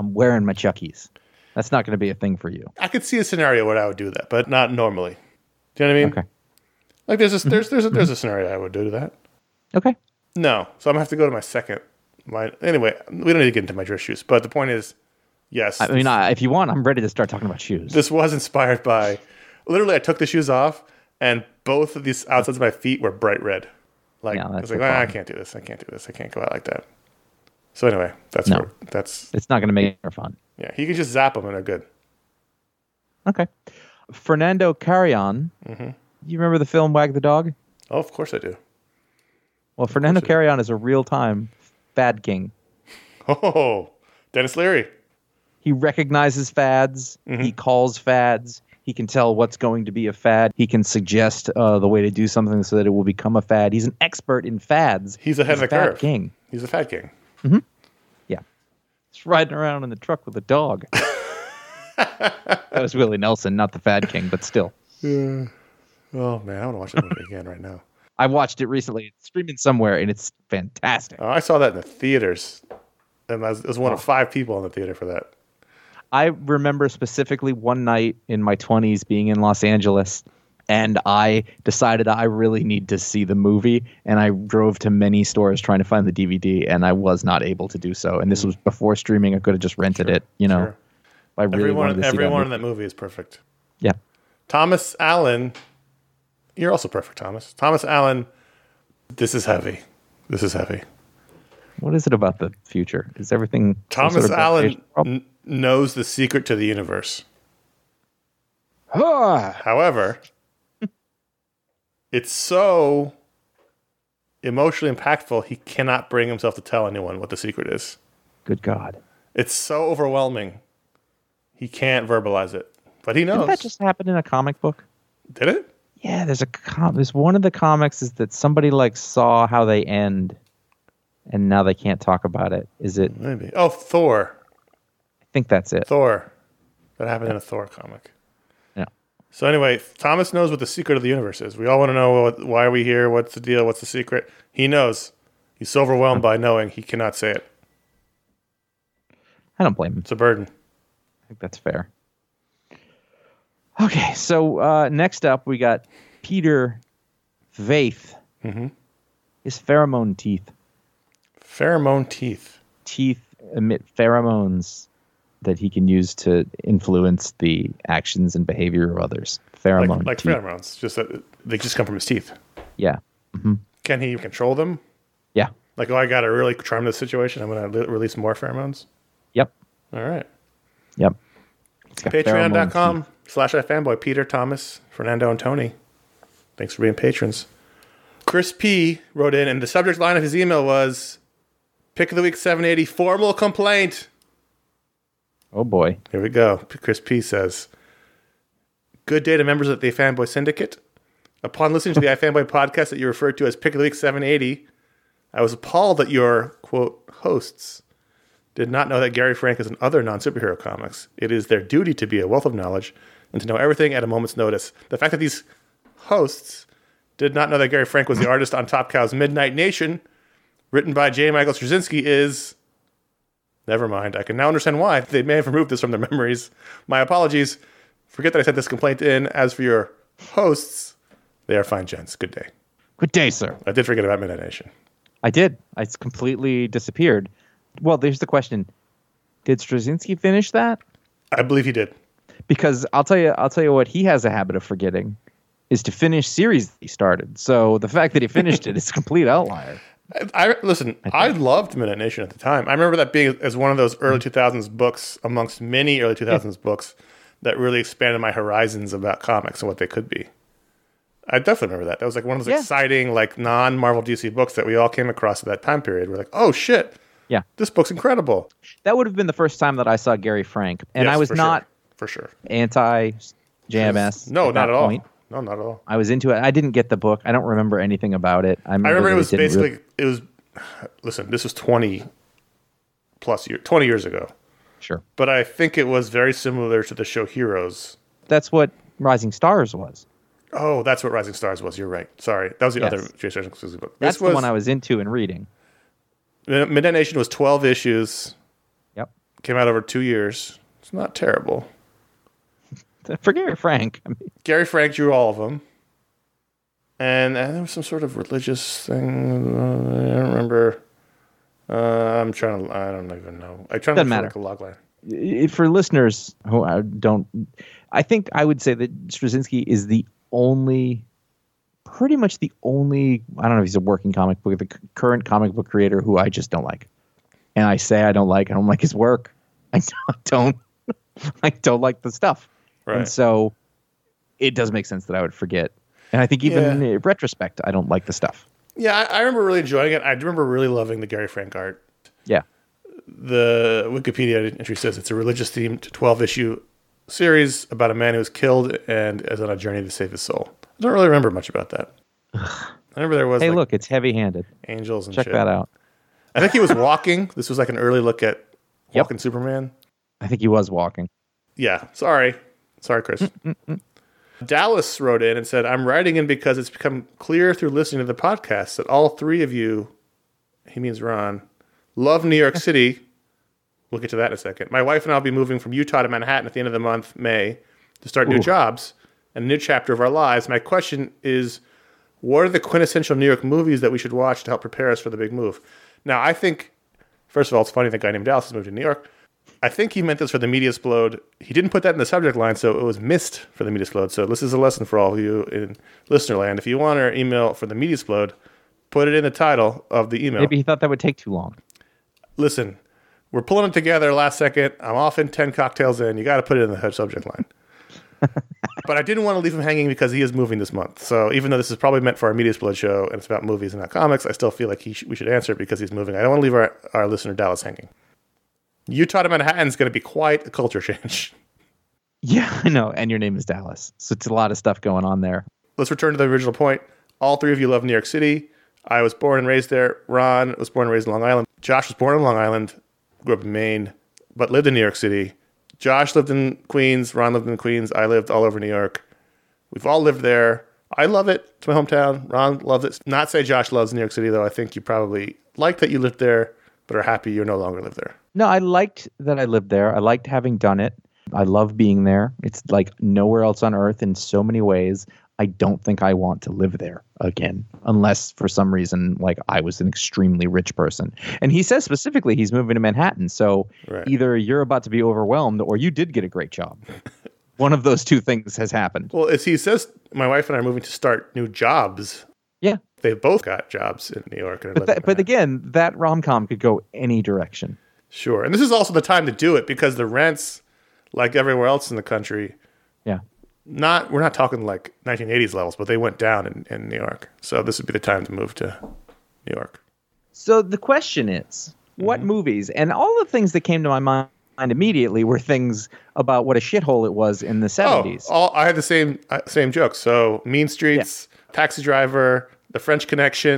I'm wearing my Chuckies. That's not going to be a thing for you. I could see a scenario where I would do that, but not normally. Do you know what I mean? Okay. Like there's a scenario I would do that. Okay. No, so I'm gonna have to go to my second. Anyway, we don't need to get into my dress shoes, but the point is, yes. I mean, if you want, I'm ready to start talking about shoes. This was inspired by. Literally, I took the shoes off, and both of these outsides of my feet were bright red. Like Yeah, I was that's like, the I problem. can't do this. I can't do this. I can't go out like that. So anyway, that's No. that's It's not going to make it more fun. yeah. You can just zap them and they're good. Okay. Fernando Carrion. Mm-hmm. You remember the film Wag the Dog? Oh, of course I do. Well, Fernando I do. Carrion is a real-time fad king. Oh, Dennis Leary. He recognizes fads. He calls fads. He can tell what's going to be a fad. He can suggest the way to do something so that it will become a fad. He's an expert in fads. He's ahead of the fad curve. king. He's a fat king. Yeah. He's riding around in the truck with a dog. That was Willie Nelson, not the fad king, but still. Yeah. Oh man, I want to watch that movie again right now. I watched it recently. It's streaming somewhere, and it's fantastic. Oh, I saw that in the theaters, and I was one of 5 people in the theater for that. I remember specifically one night in my 20s being in Los Angeles, and I decided I really need to see the movie, and I drove to many stores trying to find the DVD, and I was not able to do so. And this was before streaming. I could have just rented it, you know. Sure. I really wanted to see Everyone that in movie. that movie is perfect. Yeah. Thomas Allen, you're also perfect, Thomas. Thomas Allen, this is heavy. This is heavy. What is it about the future? Is everything some Thomas sort of Allen gravitational problem? knows the secret to the universe. Ah, However, it's so emotionally impactful, he cannot bring himself to tell anyone what the secret is. good God. It's so overwhelming. He can't verbalize it, but he knows. Didn't that just happen in a comic book? Did it? Yeah, there's one of the comics is that somebody like saw how they end, and now they can't talk about it. Is it? Maybe. Oh, Thor. I think that's it. Thor. That happened in a Thor comic. Yeah. So anyway, Thomas knows what the secret of the universe is. We all want to know why are we here? What's the deal? What's the secret? He knows. He's so overwhelmed by knowing he cannot say it. I don't blame him. It's a burden. I think that's fair. Okay, so next up we got Peter Vaith. Mm-hmm. His pheromone teeth. Pheromone teeth. Teeth emit pheromones that he can use to influence the actions and behavior of others. Pheromone Like teeth. pheromones. Just that they just come from his teeth. Yeah. Can he control them? Yeah. Like, oh, I got to really charm this situation. I'm going to release more pheromones. Yep. All right. Yep. It's got pheromone teeth. Patreon.com/ifanboy. Peter, Thomas, Fernando, and Tony. Thanks for being patrons. Chris P. wrote in, and the subject line of his email was, Pick of the Week 780, formal complaint. Oh boy. Here we go. Chris P. says, Good day to members of the iFanboy Syndicate. Upon listening to the iFanboy podcast that you referred to as Pick of the Week 780, I was appalled that your, quote, hosts did not know that Gary Frank is in other non-superhero comics. It is their duty to be a wealth of knowledge and to know everything at a moment's notice. The fact that these hosts did not know that Gary Frank was the artist on Top Cow's Midnight Nation, written by J. Michael Straczynski, is... Never mind. I can now understand why. They may have removed this from their memories. My apologies. Forget that I sent this complaint in. As for your hosts, they are fine gents. Good day. Good day, sir. I did forget about Midnight Nation. I did. It's completely disappeared. Well, there's the question. Did Straczynski finish that? I believe he did. Because I'll tell you what he has a habit of forgetting is to finish series that he started. So the fact that he finished it is a complete outlier. I loved Midnight Nation at the time. I remember that being as one of those early 2000s books amongst many early 2000s books that really expanded my horizons about comics and what they could be. I definitely remember that. That was like one of those exciting, like non-Marvel DC books that we all came across at that time period. We're like, oh shit, Yeah. this book's incredible. That would have been the first time that I saw Gary Frank. And Yes, I was for not sure. For sure. anti-JMS. No, at not that at all. point. No, not at all. I was into it. I didn't get the book. I don't remember anything about it. I remember it that was didn't basically, listen, this was 20 years ago. Sure. But I think it was very similar to the show Heroes. That's what Rising Stars was. Oh, that's what Rising Stars was. You're right. Sorry. That was the Yes. other Jason exclusive book. That's the one I was into and reading. Midnight Nation was 12 issues. Yep. Came out over 2 years. It's not terrible. For Gary Frank. I mean, Gary Frank drew all of them. And there was some sort of religious thing. I don't remember. I don't even know. I'm trying to look for like a log line. For listeners who I think I would say that Straczynski is pretty much the only, I don't know if he's a working comic book, the current comic book creator who I just don't like. And I say I don't like his work. I don't like the stuff. Right. And so it does make sense that I would forget. And I think even in retrospect, I don't like the stuff. Yeah, I remember really enjoying it. I remember really loving the Gary Frank art. Yeah. The Wikipedia entry says it's a religious-themed 12-issue series about a man who was killed and is on a journey to save his soul. I don't really remember much about that. I remember there was look, it's heavy-handed. Angels and Check shit. that out. I think he was walking. This was like an early look at Walking Superman. I think he was walking. Yeah, sorry, Chris. Dallas wrote in and said, I'm writing in because it's become clear through listening to the podcast that all three of you, he means Ron, love New York City. We'll get to that in a second. My wife and I will be moving from Utah to Manhattan at the end of the month, May, to start new jobs and a new chapter of our lives. My question is, what are the quintessential New York movies that we should watch to help prepare us for the big move? Now, I think, first of all, it's funny that a guy named Dallas has moved to New York. I think he meant this for the Media Explode. He didn't put that in the subject line, so it was missed for the Media Explode. So this is a lesson for all of you in listener land. If you want our email for the Media Explode, put it in the title of the email. Maybe he thought that would take too long. Listen, we're pulling it together last second. I'm off in 10 cocktails in. You got to put it in the subject line. But I didn't want to leave him hanging because he is moving this month. So even though this is probably meant for our Media Explode show and it's about movies and not comics, I still feel like we should answer it because he's moving. I don't want to leave our listener Dallas hanging. Utah to Manhattan is going to be quite a culture change. Yeah, I know. And your name is Dallas. So it's a lot of stuff going on there. Let's return to the original point. All three of you love New York City. I was born and raised there. Ron was born and raised in Long Island. Josh was born in Long Island, grew up in Maine, but lived in New York City. Josh lived in Queens. Ron lived in Queens. I lived all over New York. We've all lived there. I love it. It's my hometown. Ron loves it. Not say Josh loves New York City, though. I think you probably like that you lived there, but are happy you no longer live there. No, I liked that I lived there. I liked having done it. I love being there. It's like nowhere else on earth in so many ways. I don't think I want to live there again, unless for some reason, like I was an extremely rich person. And he says specifically he's moving to Manhattan. So either you're about to be overwhelmed or you did get a great job. One of those two things has happened. Well, as he says, my wife and I are moving to start new jobs. Yeah. They both got jobs in New York. But again, that rom-com could go any direction. Sure. And this is also the time to do it because the rents, like everywhere else in the country, we're not talking like 1980s levels, but they went down in New York. So this would be the time to move to New York. So the question is, what movies, and all the things that came to my mind immediately were things about what a shithole it was in the 70s. I had the same jokes. So Mean Streets, Taxi Driver, The French Connection.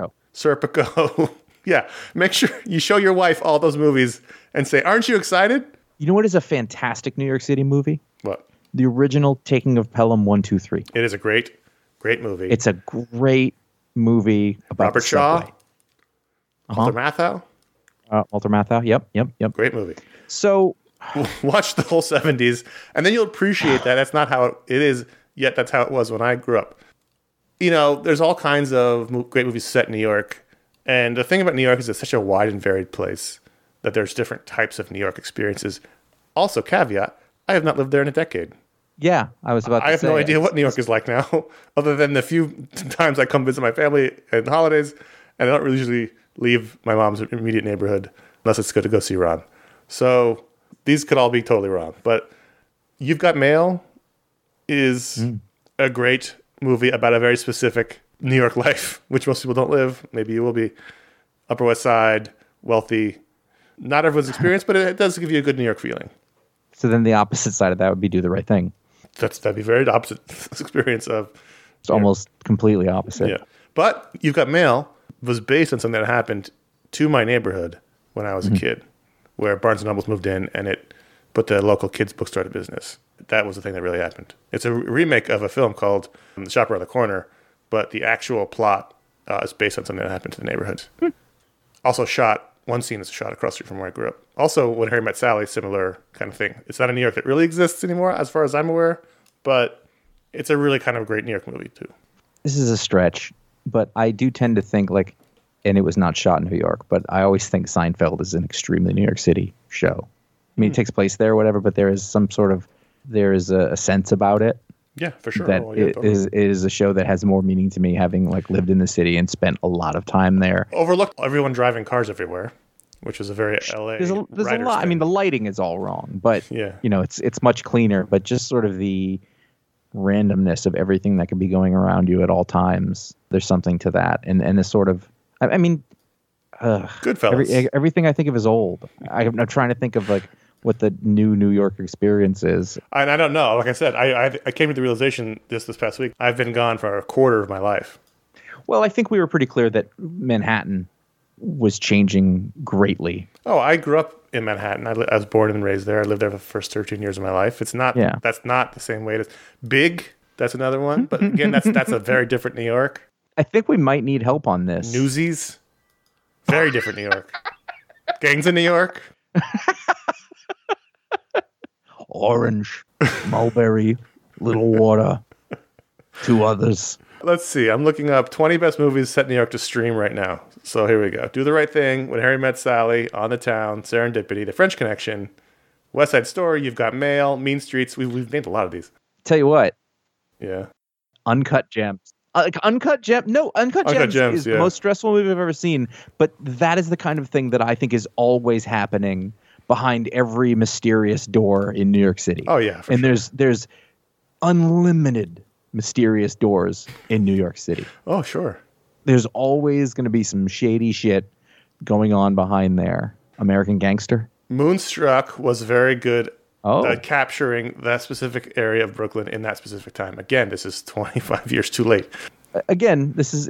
Serpico. Yeah. Make sure you show your wife all those movies and say, aren't you excited? You know what is a fantastic New York City movie? What? The original Taking of Pelham 1, 2, 3. It is a great movie. It's a great movie about Robert Shaw. Walter Matthau. Walter Matthau. Yep. Great movie. So watch the whole 70s, and then you'll appreciate that. That's not how it is yet. That's how it was when I grew up. You know, there's all kinds of great movies set in New York. And the thing about New York is it's such a wide and varied place that there's different types of New York experiences. Also, caveat, I have not lived there in a decade. Yeah, I was about to say. I have no idea what New York is like now, other than the few times I come visit my family and holidays, and I don't really usually leave my mom's immediate neighborhood unless it's good to go see Ron. So these could all be totally wrong. But You've Got Mail is a great movie about a very specific New York life, which most people don't live. Maybe you will be. Upper West Side, wealthy. Not everyone's experience, but it does give you a good New York feeling. So then the opposite side of that would be Do the Right Thing. That'd be very opposite experience of... It's almost completely opposite. Yeah. But You've Got Mail was based on something that happened to my neighborhood when I was a kid, where Barnes & Noble's moved in and it put the local kids bookstore out of business. That was the thing that really happened. It's a remake of a film called The Shop Around the Corner, but the actual plot is based on something that happened to the neighborhood. Also shot one scene is shot across the street from where I grew up. Also, When Harry Met Sally, similar kind of thing. It's not a New York that really exists anymore, as far as I'm aware, but it's a really kind of great New York movie, too. This is a stretch, but I do tend to think like, and it was not shot in New York, but I always think Seinfeld is an extremely New York City show. I mean, it takes place there or whatever, but there is some sort of, there is a sense about it. Yeah, for sure. That it is a show that has more meaning to me, having like lived in the city and spent a lot of time there. Overlooked everyone driving cars everywhere, which is a very LA. There's a lot. I mean, the lighting is all wrong, but yeah, it's much cleaner. But just sort of the randomness of everything that could be going around you at all times. There's something to that, and the sort of, I mean, Goodfellas. Everything I think of is old. I'm trying to think of like what the new New York experience is. And I don't know. Like I said, I came to the realization this past week. I've been gone for a quarter of my life. Well, I think we were pretty clear that Manhattan was changing greatly. Oh, I grew up in Manhattan. I was born and raised there. I lived there for the first 13 years of my life. It's not. Yeah. That's not the same way. Big. That's another one. But again, that's a very different New York. I think we might need help on this. Newsies. Very different New York. Gangs in New York. Orange, Mulberry, Little Water, two others. Let's see. I'm looking up 20 best movies set in New York to stream right now. So here we go. Do the Right Thing, When Harry Met Sally, On the Town, Serendipity, The French Connection, West Side Story, You've Got Mail, Mean Streets. We've named a lot of these. Tell you what. Yeah. Uncut Gems. Uncut Gems is the most stressful movie I've ever seen. But that is the kind of thing that I think is always happening behind every mysterious door in New York City. Oh yeah, and sure. there's unlimited mysterious doors in New York City. Oh sure. There's always going to be some shady shit going on behind there. American Gangster. Moonstruck was very good at capturing that specific area of Brooklyn in that specific time. Again, this is 25 years too late. Again, this is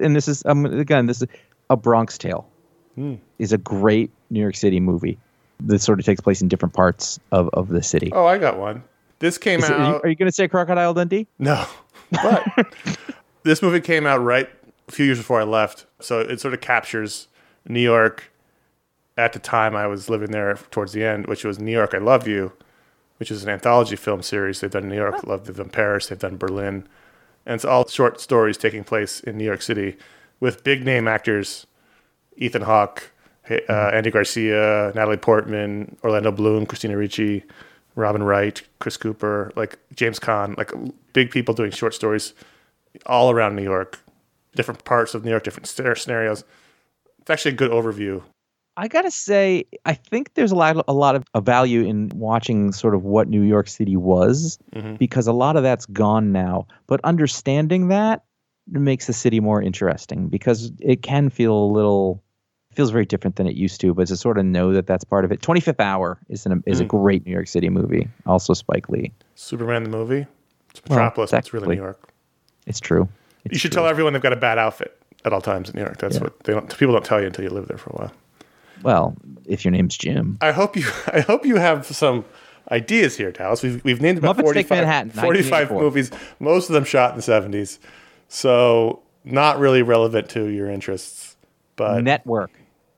A Bronx Tale. Is a great New York City movie. That sort of takes place in different parts of the city. Oh, I got one. This came out... Are you going to say Crocodile Dundee? No. But this movie came out right a few years before I left. So it sort of captures New York at the time I was living there towards the end, which was New York, I Love You, which is an anthology film series. They've done New York, they've done Paris, they've done Berlin. And it's all short stories taking place in New York City with big name actors, Ethan Hawke, Andy Garcia, Natalie Portman, Orlando Bloom, Christina Ricci, Robin Wright, Chris Cooper, like James Caan, like big people doing short stories all around New York, different parts of New York, different scenarios. It's actually a good overview. I gotta say, I think there's a lot of value in watching sort of what New York City was, because a lot of that's gone now. But understanding that makes the city more interesting, because it can feel feels very different than it used to, but to sort of know that that's part of it. 25th Hour is a great New York City movie. Also Spike Lee. Superman the movie. It's Metropolis. It's really New York. It's true. You should tell everyone they've got a bad outfit at all times in New York. That's what people don't tell you until you live there for a while. Well, if your name's Jim. I hope you have some ideas here, Dallas. We've named about Muppets Take Manhattan, 45 movies, most of them shot in the 70s. So not really relevant to your interests. But Network.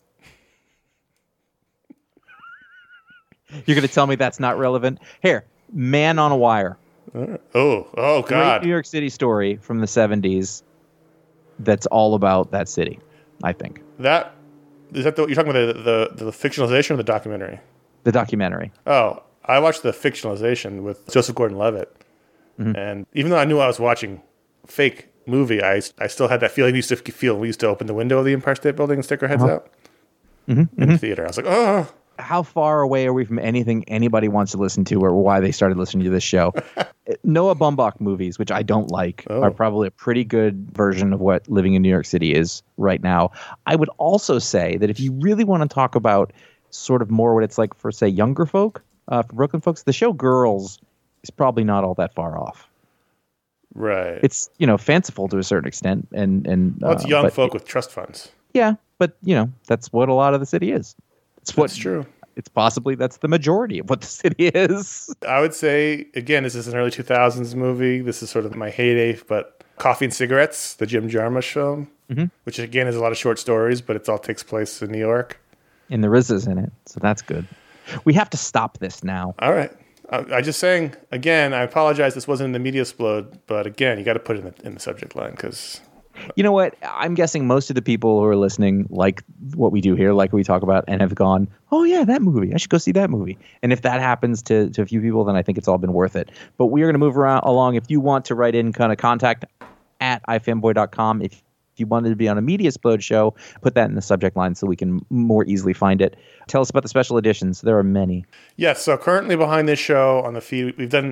You're going to tell me that's not relevant? Here, Man on a Wire. Oh, God. Great New York City story from the 70s that's all about that city, I think. You're talking about the fictionalization or the documentary? The documentary. Oh, I watched the fictionalization with Joseph Gordon-Levitt. And even though I knew I was watching a fake movie, I still had that feeling we used to open the window of the Empire State Building and stick our heads out in the theater. I was like, oh. How far away are we from anything anybody wants to listen to, or why they started listening to this show? Noah Baumbach movies, which I don't like, are probably a pretty good version of what living in New York City is right now. I would also say that if you really want to talk about sort of more what it's like for, say, younger folk, for Brooklyn folks, the show Girls is probably not all that far off. Right. It's, fanciful to a certain extent. And it's young folk with trust funds. Yeah, but, that's what a lot of the city is. That's true. It's possibly that's the majority of what the city is. I would say, again, this is an early 2000s movie. This is sort of my heyday, but Coffee and Cigarettes, the Jim Jarmusch film, which again is a lot of short stories, but it all takes place in New York. And the RZA's in it, so that's good. We have to stop this now. All right. I just saying, again, I apologize this wasn't in the media explode, but again, you got to put it in the subject line because... You know what? I'm guessing most of the people who are listening like what we do here, like what we talk about, and have gone, oh, yeah, that movie. I should go see that movie. And if that happens to a few people, then I think it's all been worth it. But we are going to move along. If you want to write in, kind of contact at ifanboy.com. If you wanted to be on a Media Explode show, put that in the subject line so we can more easily find it. Tell us about the special editions. There are many. Yes. So currently behind this show on the feed,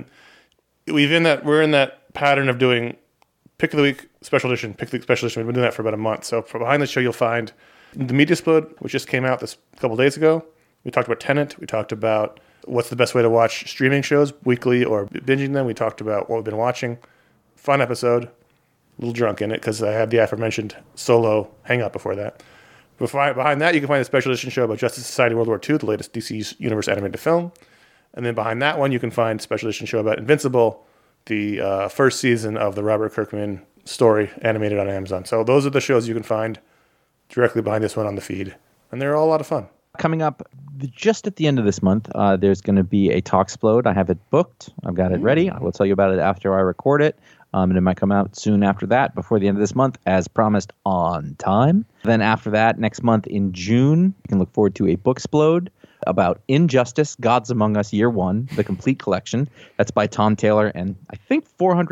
we're in that pattern of doing Pick of the Week special edition, Pick of the Week special edition. We've been doing that for about a month. So for behind the show, you'll find the Media Explode, which just came out this couple days ago. We talked about Tenet. We talked about what's the best way to watch streaming shows weekly or binging them. We talked about what we've been watching. Fun episode. A little drunk in it because I had the aforementioned Solo hang-up before that. Behind that, you can find a special edition show about Justice Society World War II, the latest DC Universe animated film. And then behind that one, you can find a special edition show about Invincible, the first season of the Robert Kirkman story animated on Amazon. So those are the shows you can find directly behind this one on the feed. And they're all a lot of fun. Coming up just at the end of this month, there's going to be a Talksplode. I have it booked. I've got it ready. I will tell you about it after I record it. And it might come out soon after that, before the end of this month, as promised, on time. Then after that, next month in June, you can look forward to a Booksplode about Injustice, Gods Among Us Year 1, the complete collection. That's by Tom Taylor and I think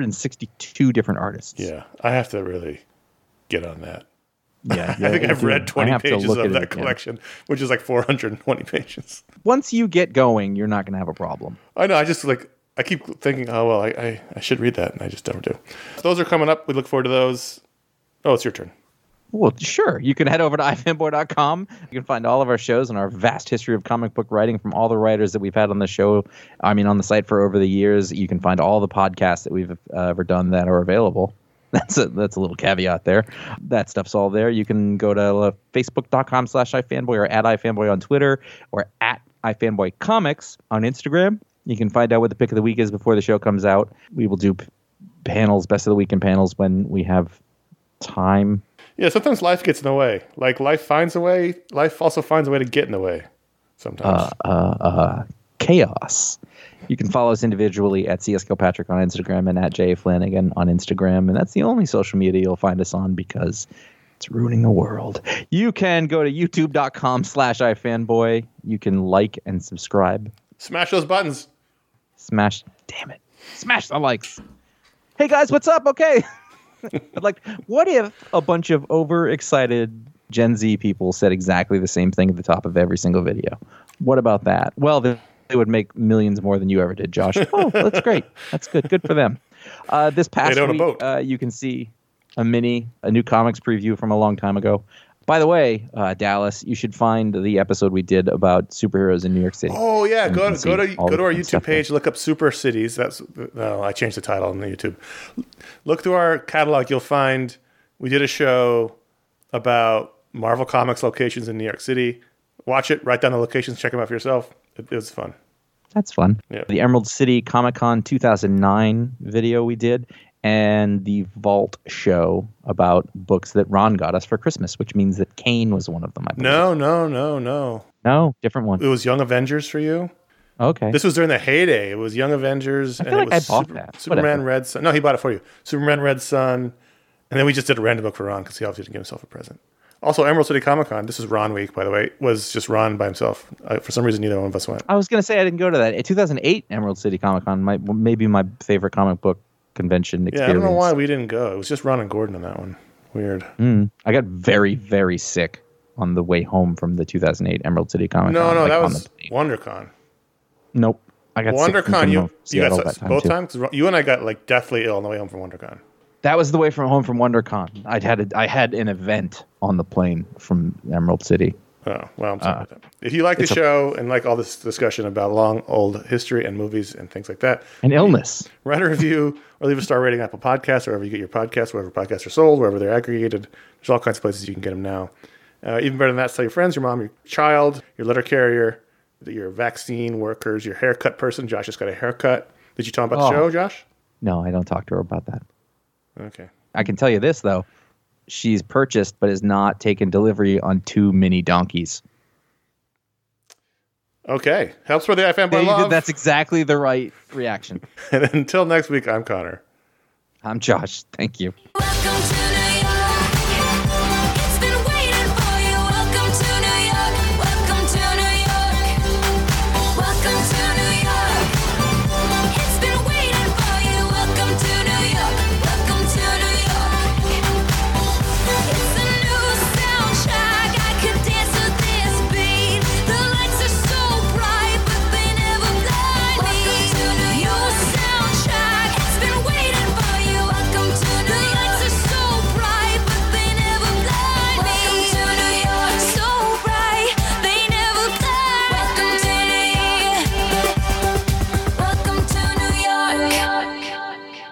462 different artists. Yeah, I have to really get on that. Yeah, I think I've read 20 pages of that collection, which is like 420 pages. Once you get going, you're not going to have a problem. I know. I keep thinking, oh, well, I should read that, and I just never do. So those are coming up. We look forward to those. Oh, it's your turn. Well, sure. You can head over to ifanboy.com. You can find all of our shows and our vast history of comic book writing from all the writers that we've had on the show. I mean, on the site for over the years. You can find all the podcasts that we've ever done that are available. That's a little caveat there. That stuff's all there. You can go to facebook.com/ifanboy or at ifanboy on Twitter or at ifanboycomics on Instagram. You can find out what the pick of the week is before the show comes out. We will do panels, best of the weekend panels, when we have time. Yeah, sometimes life gets in the way. Like, life finds a way. Life also finds a way to get in the way sometimes. Chaos. You can follow us individually at CS Kilpatrick on Instagram and at Jay Flanagan on Instagram. And that's the only social media you'll find us on because it's ruining the world. You can go to youtube.com/ifanboy. You can like and subscribe. Smash those buttons. Smash the likes. Hey guys, what's up? Okay. What if a bunch of overexcited Gen Z people said exactly the same thing at the top of every single video? What about that? Well, they would make millions more than you ever did, Josh. Oh, that's great. That's good. Good for them. This past week, you can see a new comics preview from a long time ago. By the way, Dallas, you should find the episode we did about superheroes in New York City. Oh yeah, go to our YouTube page, look up Super Cities. I changed the title on the YouTube. Look through our catalog, you'll find we did a show about Marvel Comics locations in New York City. Watch it, write down the locations, check them out for yourself. It was fun. That's fun. Yeah. The Emerald City Comic Con 2009 video we did. And the Vault show about books that Ron got us for Christmas, which means that Kane was one of them, I believe. No. No, different one. It was Young Avengers for you? Okay. This was during the heyday. It was Young Avengers. I feel like I bought that. Superman Red Sun. No, he bought it for you. Superman Red Sun. And then we just did a random book for Ron because he obviously didn't give himself a present. Also, Emerald City Comic Con, this is Ron week, by the way, was just Ron by himself. For some reason, neither one of us went. I was going to say I didn't go to that. 2008 Emerald City Comic Con may be my favorite comic book convention experience. Yeah, I don't know why we didn't go. It was just Ron and Gordon on that one. Weird. I got very, very sick on the way home from the 2008 Emerald City Comic Con. No, that was WonderCon. Nope. I got WonderCon. You got both times? Because you and I got deathly ill on the way home from WonderCon. That was the way home from WonderCon. I had an event on the plane from Emerald City. Oh, well, I'm sorry about that. If you like the show and like all this discussion about long, old history and movies and things like that. And illness. Write a review or leave a star rating on Apple Podcasts, wherever you get your podcasts, wherever podcasts are sold, wherever they're aggregated. There's all kinds of places you can get them now. Even better than that, tell your friends, your mom, your child, your letter carrier, your vaccine workers, your haircut person. Josh just got a haircut. Did you tell him about the show, Josh? No, I don't talk to her about that. Okay. I can tell you this, though. She's purchased but has not taken delivery on 2 mini donkeys. Okay. Helps for the iFanboy love. That's exactly the right reaction. And until next week, I'm Connor. I'm Josh. Thank you. Welcome to New York. It's been waiting for you. Welcome to New York. Welcome to New York. Welcome to New York. It's been waiting for you. Welcome to New York. Welcome to New York. It's a new soundtrack. I could dance to this beat. The lights are so bright, but they never blind me. Welcome to New York. Soundtrack. It's been waiting for you. Welcome to New York. The lights are so bright, but they never blind me. Welcome to New York. So bright, they never blind. Welcome to New York. Welcome to New York.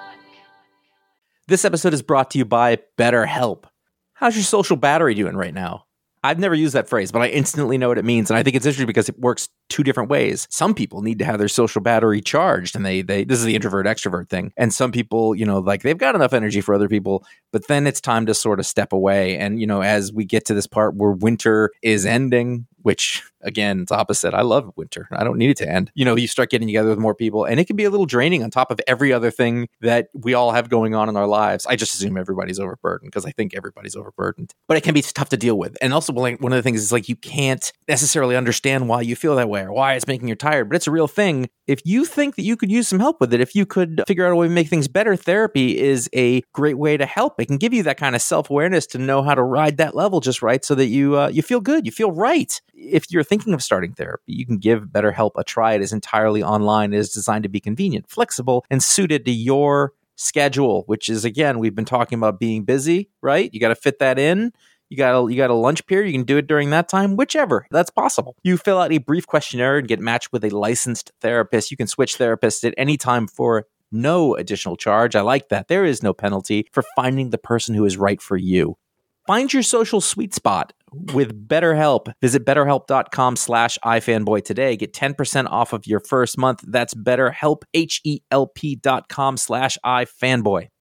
This episode is brought to you by BetterHelp. How's your social battery doing right now? I've never used that phrase, but I instantly know what it means. And I think it's interesting because it works two different ways. Some people need to have their social battery charged, and they this is the introvert extrovert thing. And some people, like they've got enough energy for other people, but then it's time to sort of step away. And, as we get to this part where winter is ending, which again, it's opposite. I love winter. I don't need it to end. You start getting together with more people, and it can be a little draining on top of every other thing that we all have going on in our lives. I just assume everybody's overburdened because I think everybody's overburdened, but it can be tough to deal with. And also, one of the things is like you can't necessarily understand why you feel that way or why it's making you tired, but it's a real thing. If you think that you could use some help with it, if you could figure out a way to make things better, therapy is a great way to help. It can give you that kind of self-awareness to know how to ride that level just right so that you feel good, you feel right. If you're thinking of starting therapy, you can give BetterHelp a try. It is entirely online. It is designed to be convenient, flexible, and suited to your schedule, which is, again, we've been talking about being busy, right? You got to fit that in. You got a lunch period. You can do it during that time, whichever. That's possible. You fill out a brief questionnaire and get matched with a licensed therapist. You can switch therapists at any time for no additional charge. I like that. There is no penalty for finding the person who is right for you. Find your social sweet spot with BetterHelp. Visit BetterHelp.com/iFanboy today. Get 10% off of your first month. That's BetterHelp, HELP.com/iFanboy.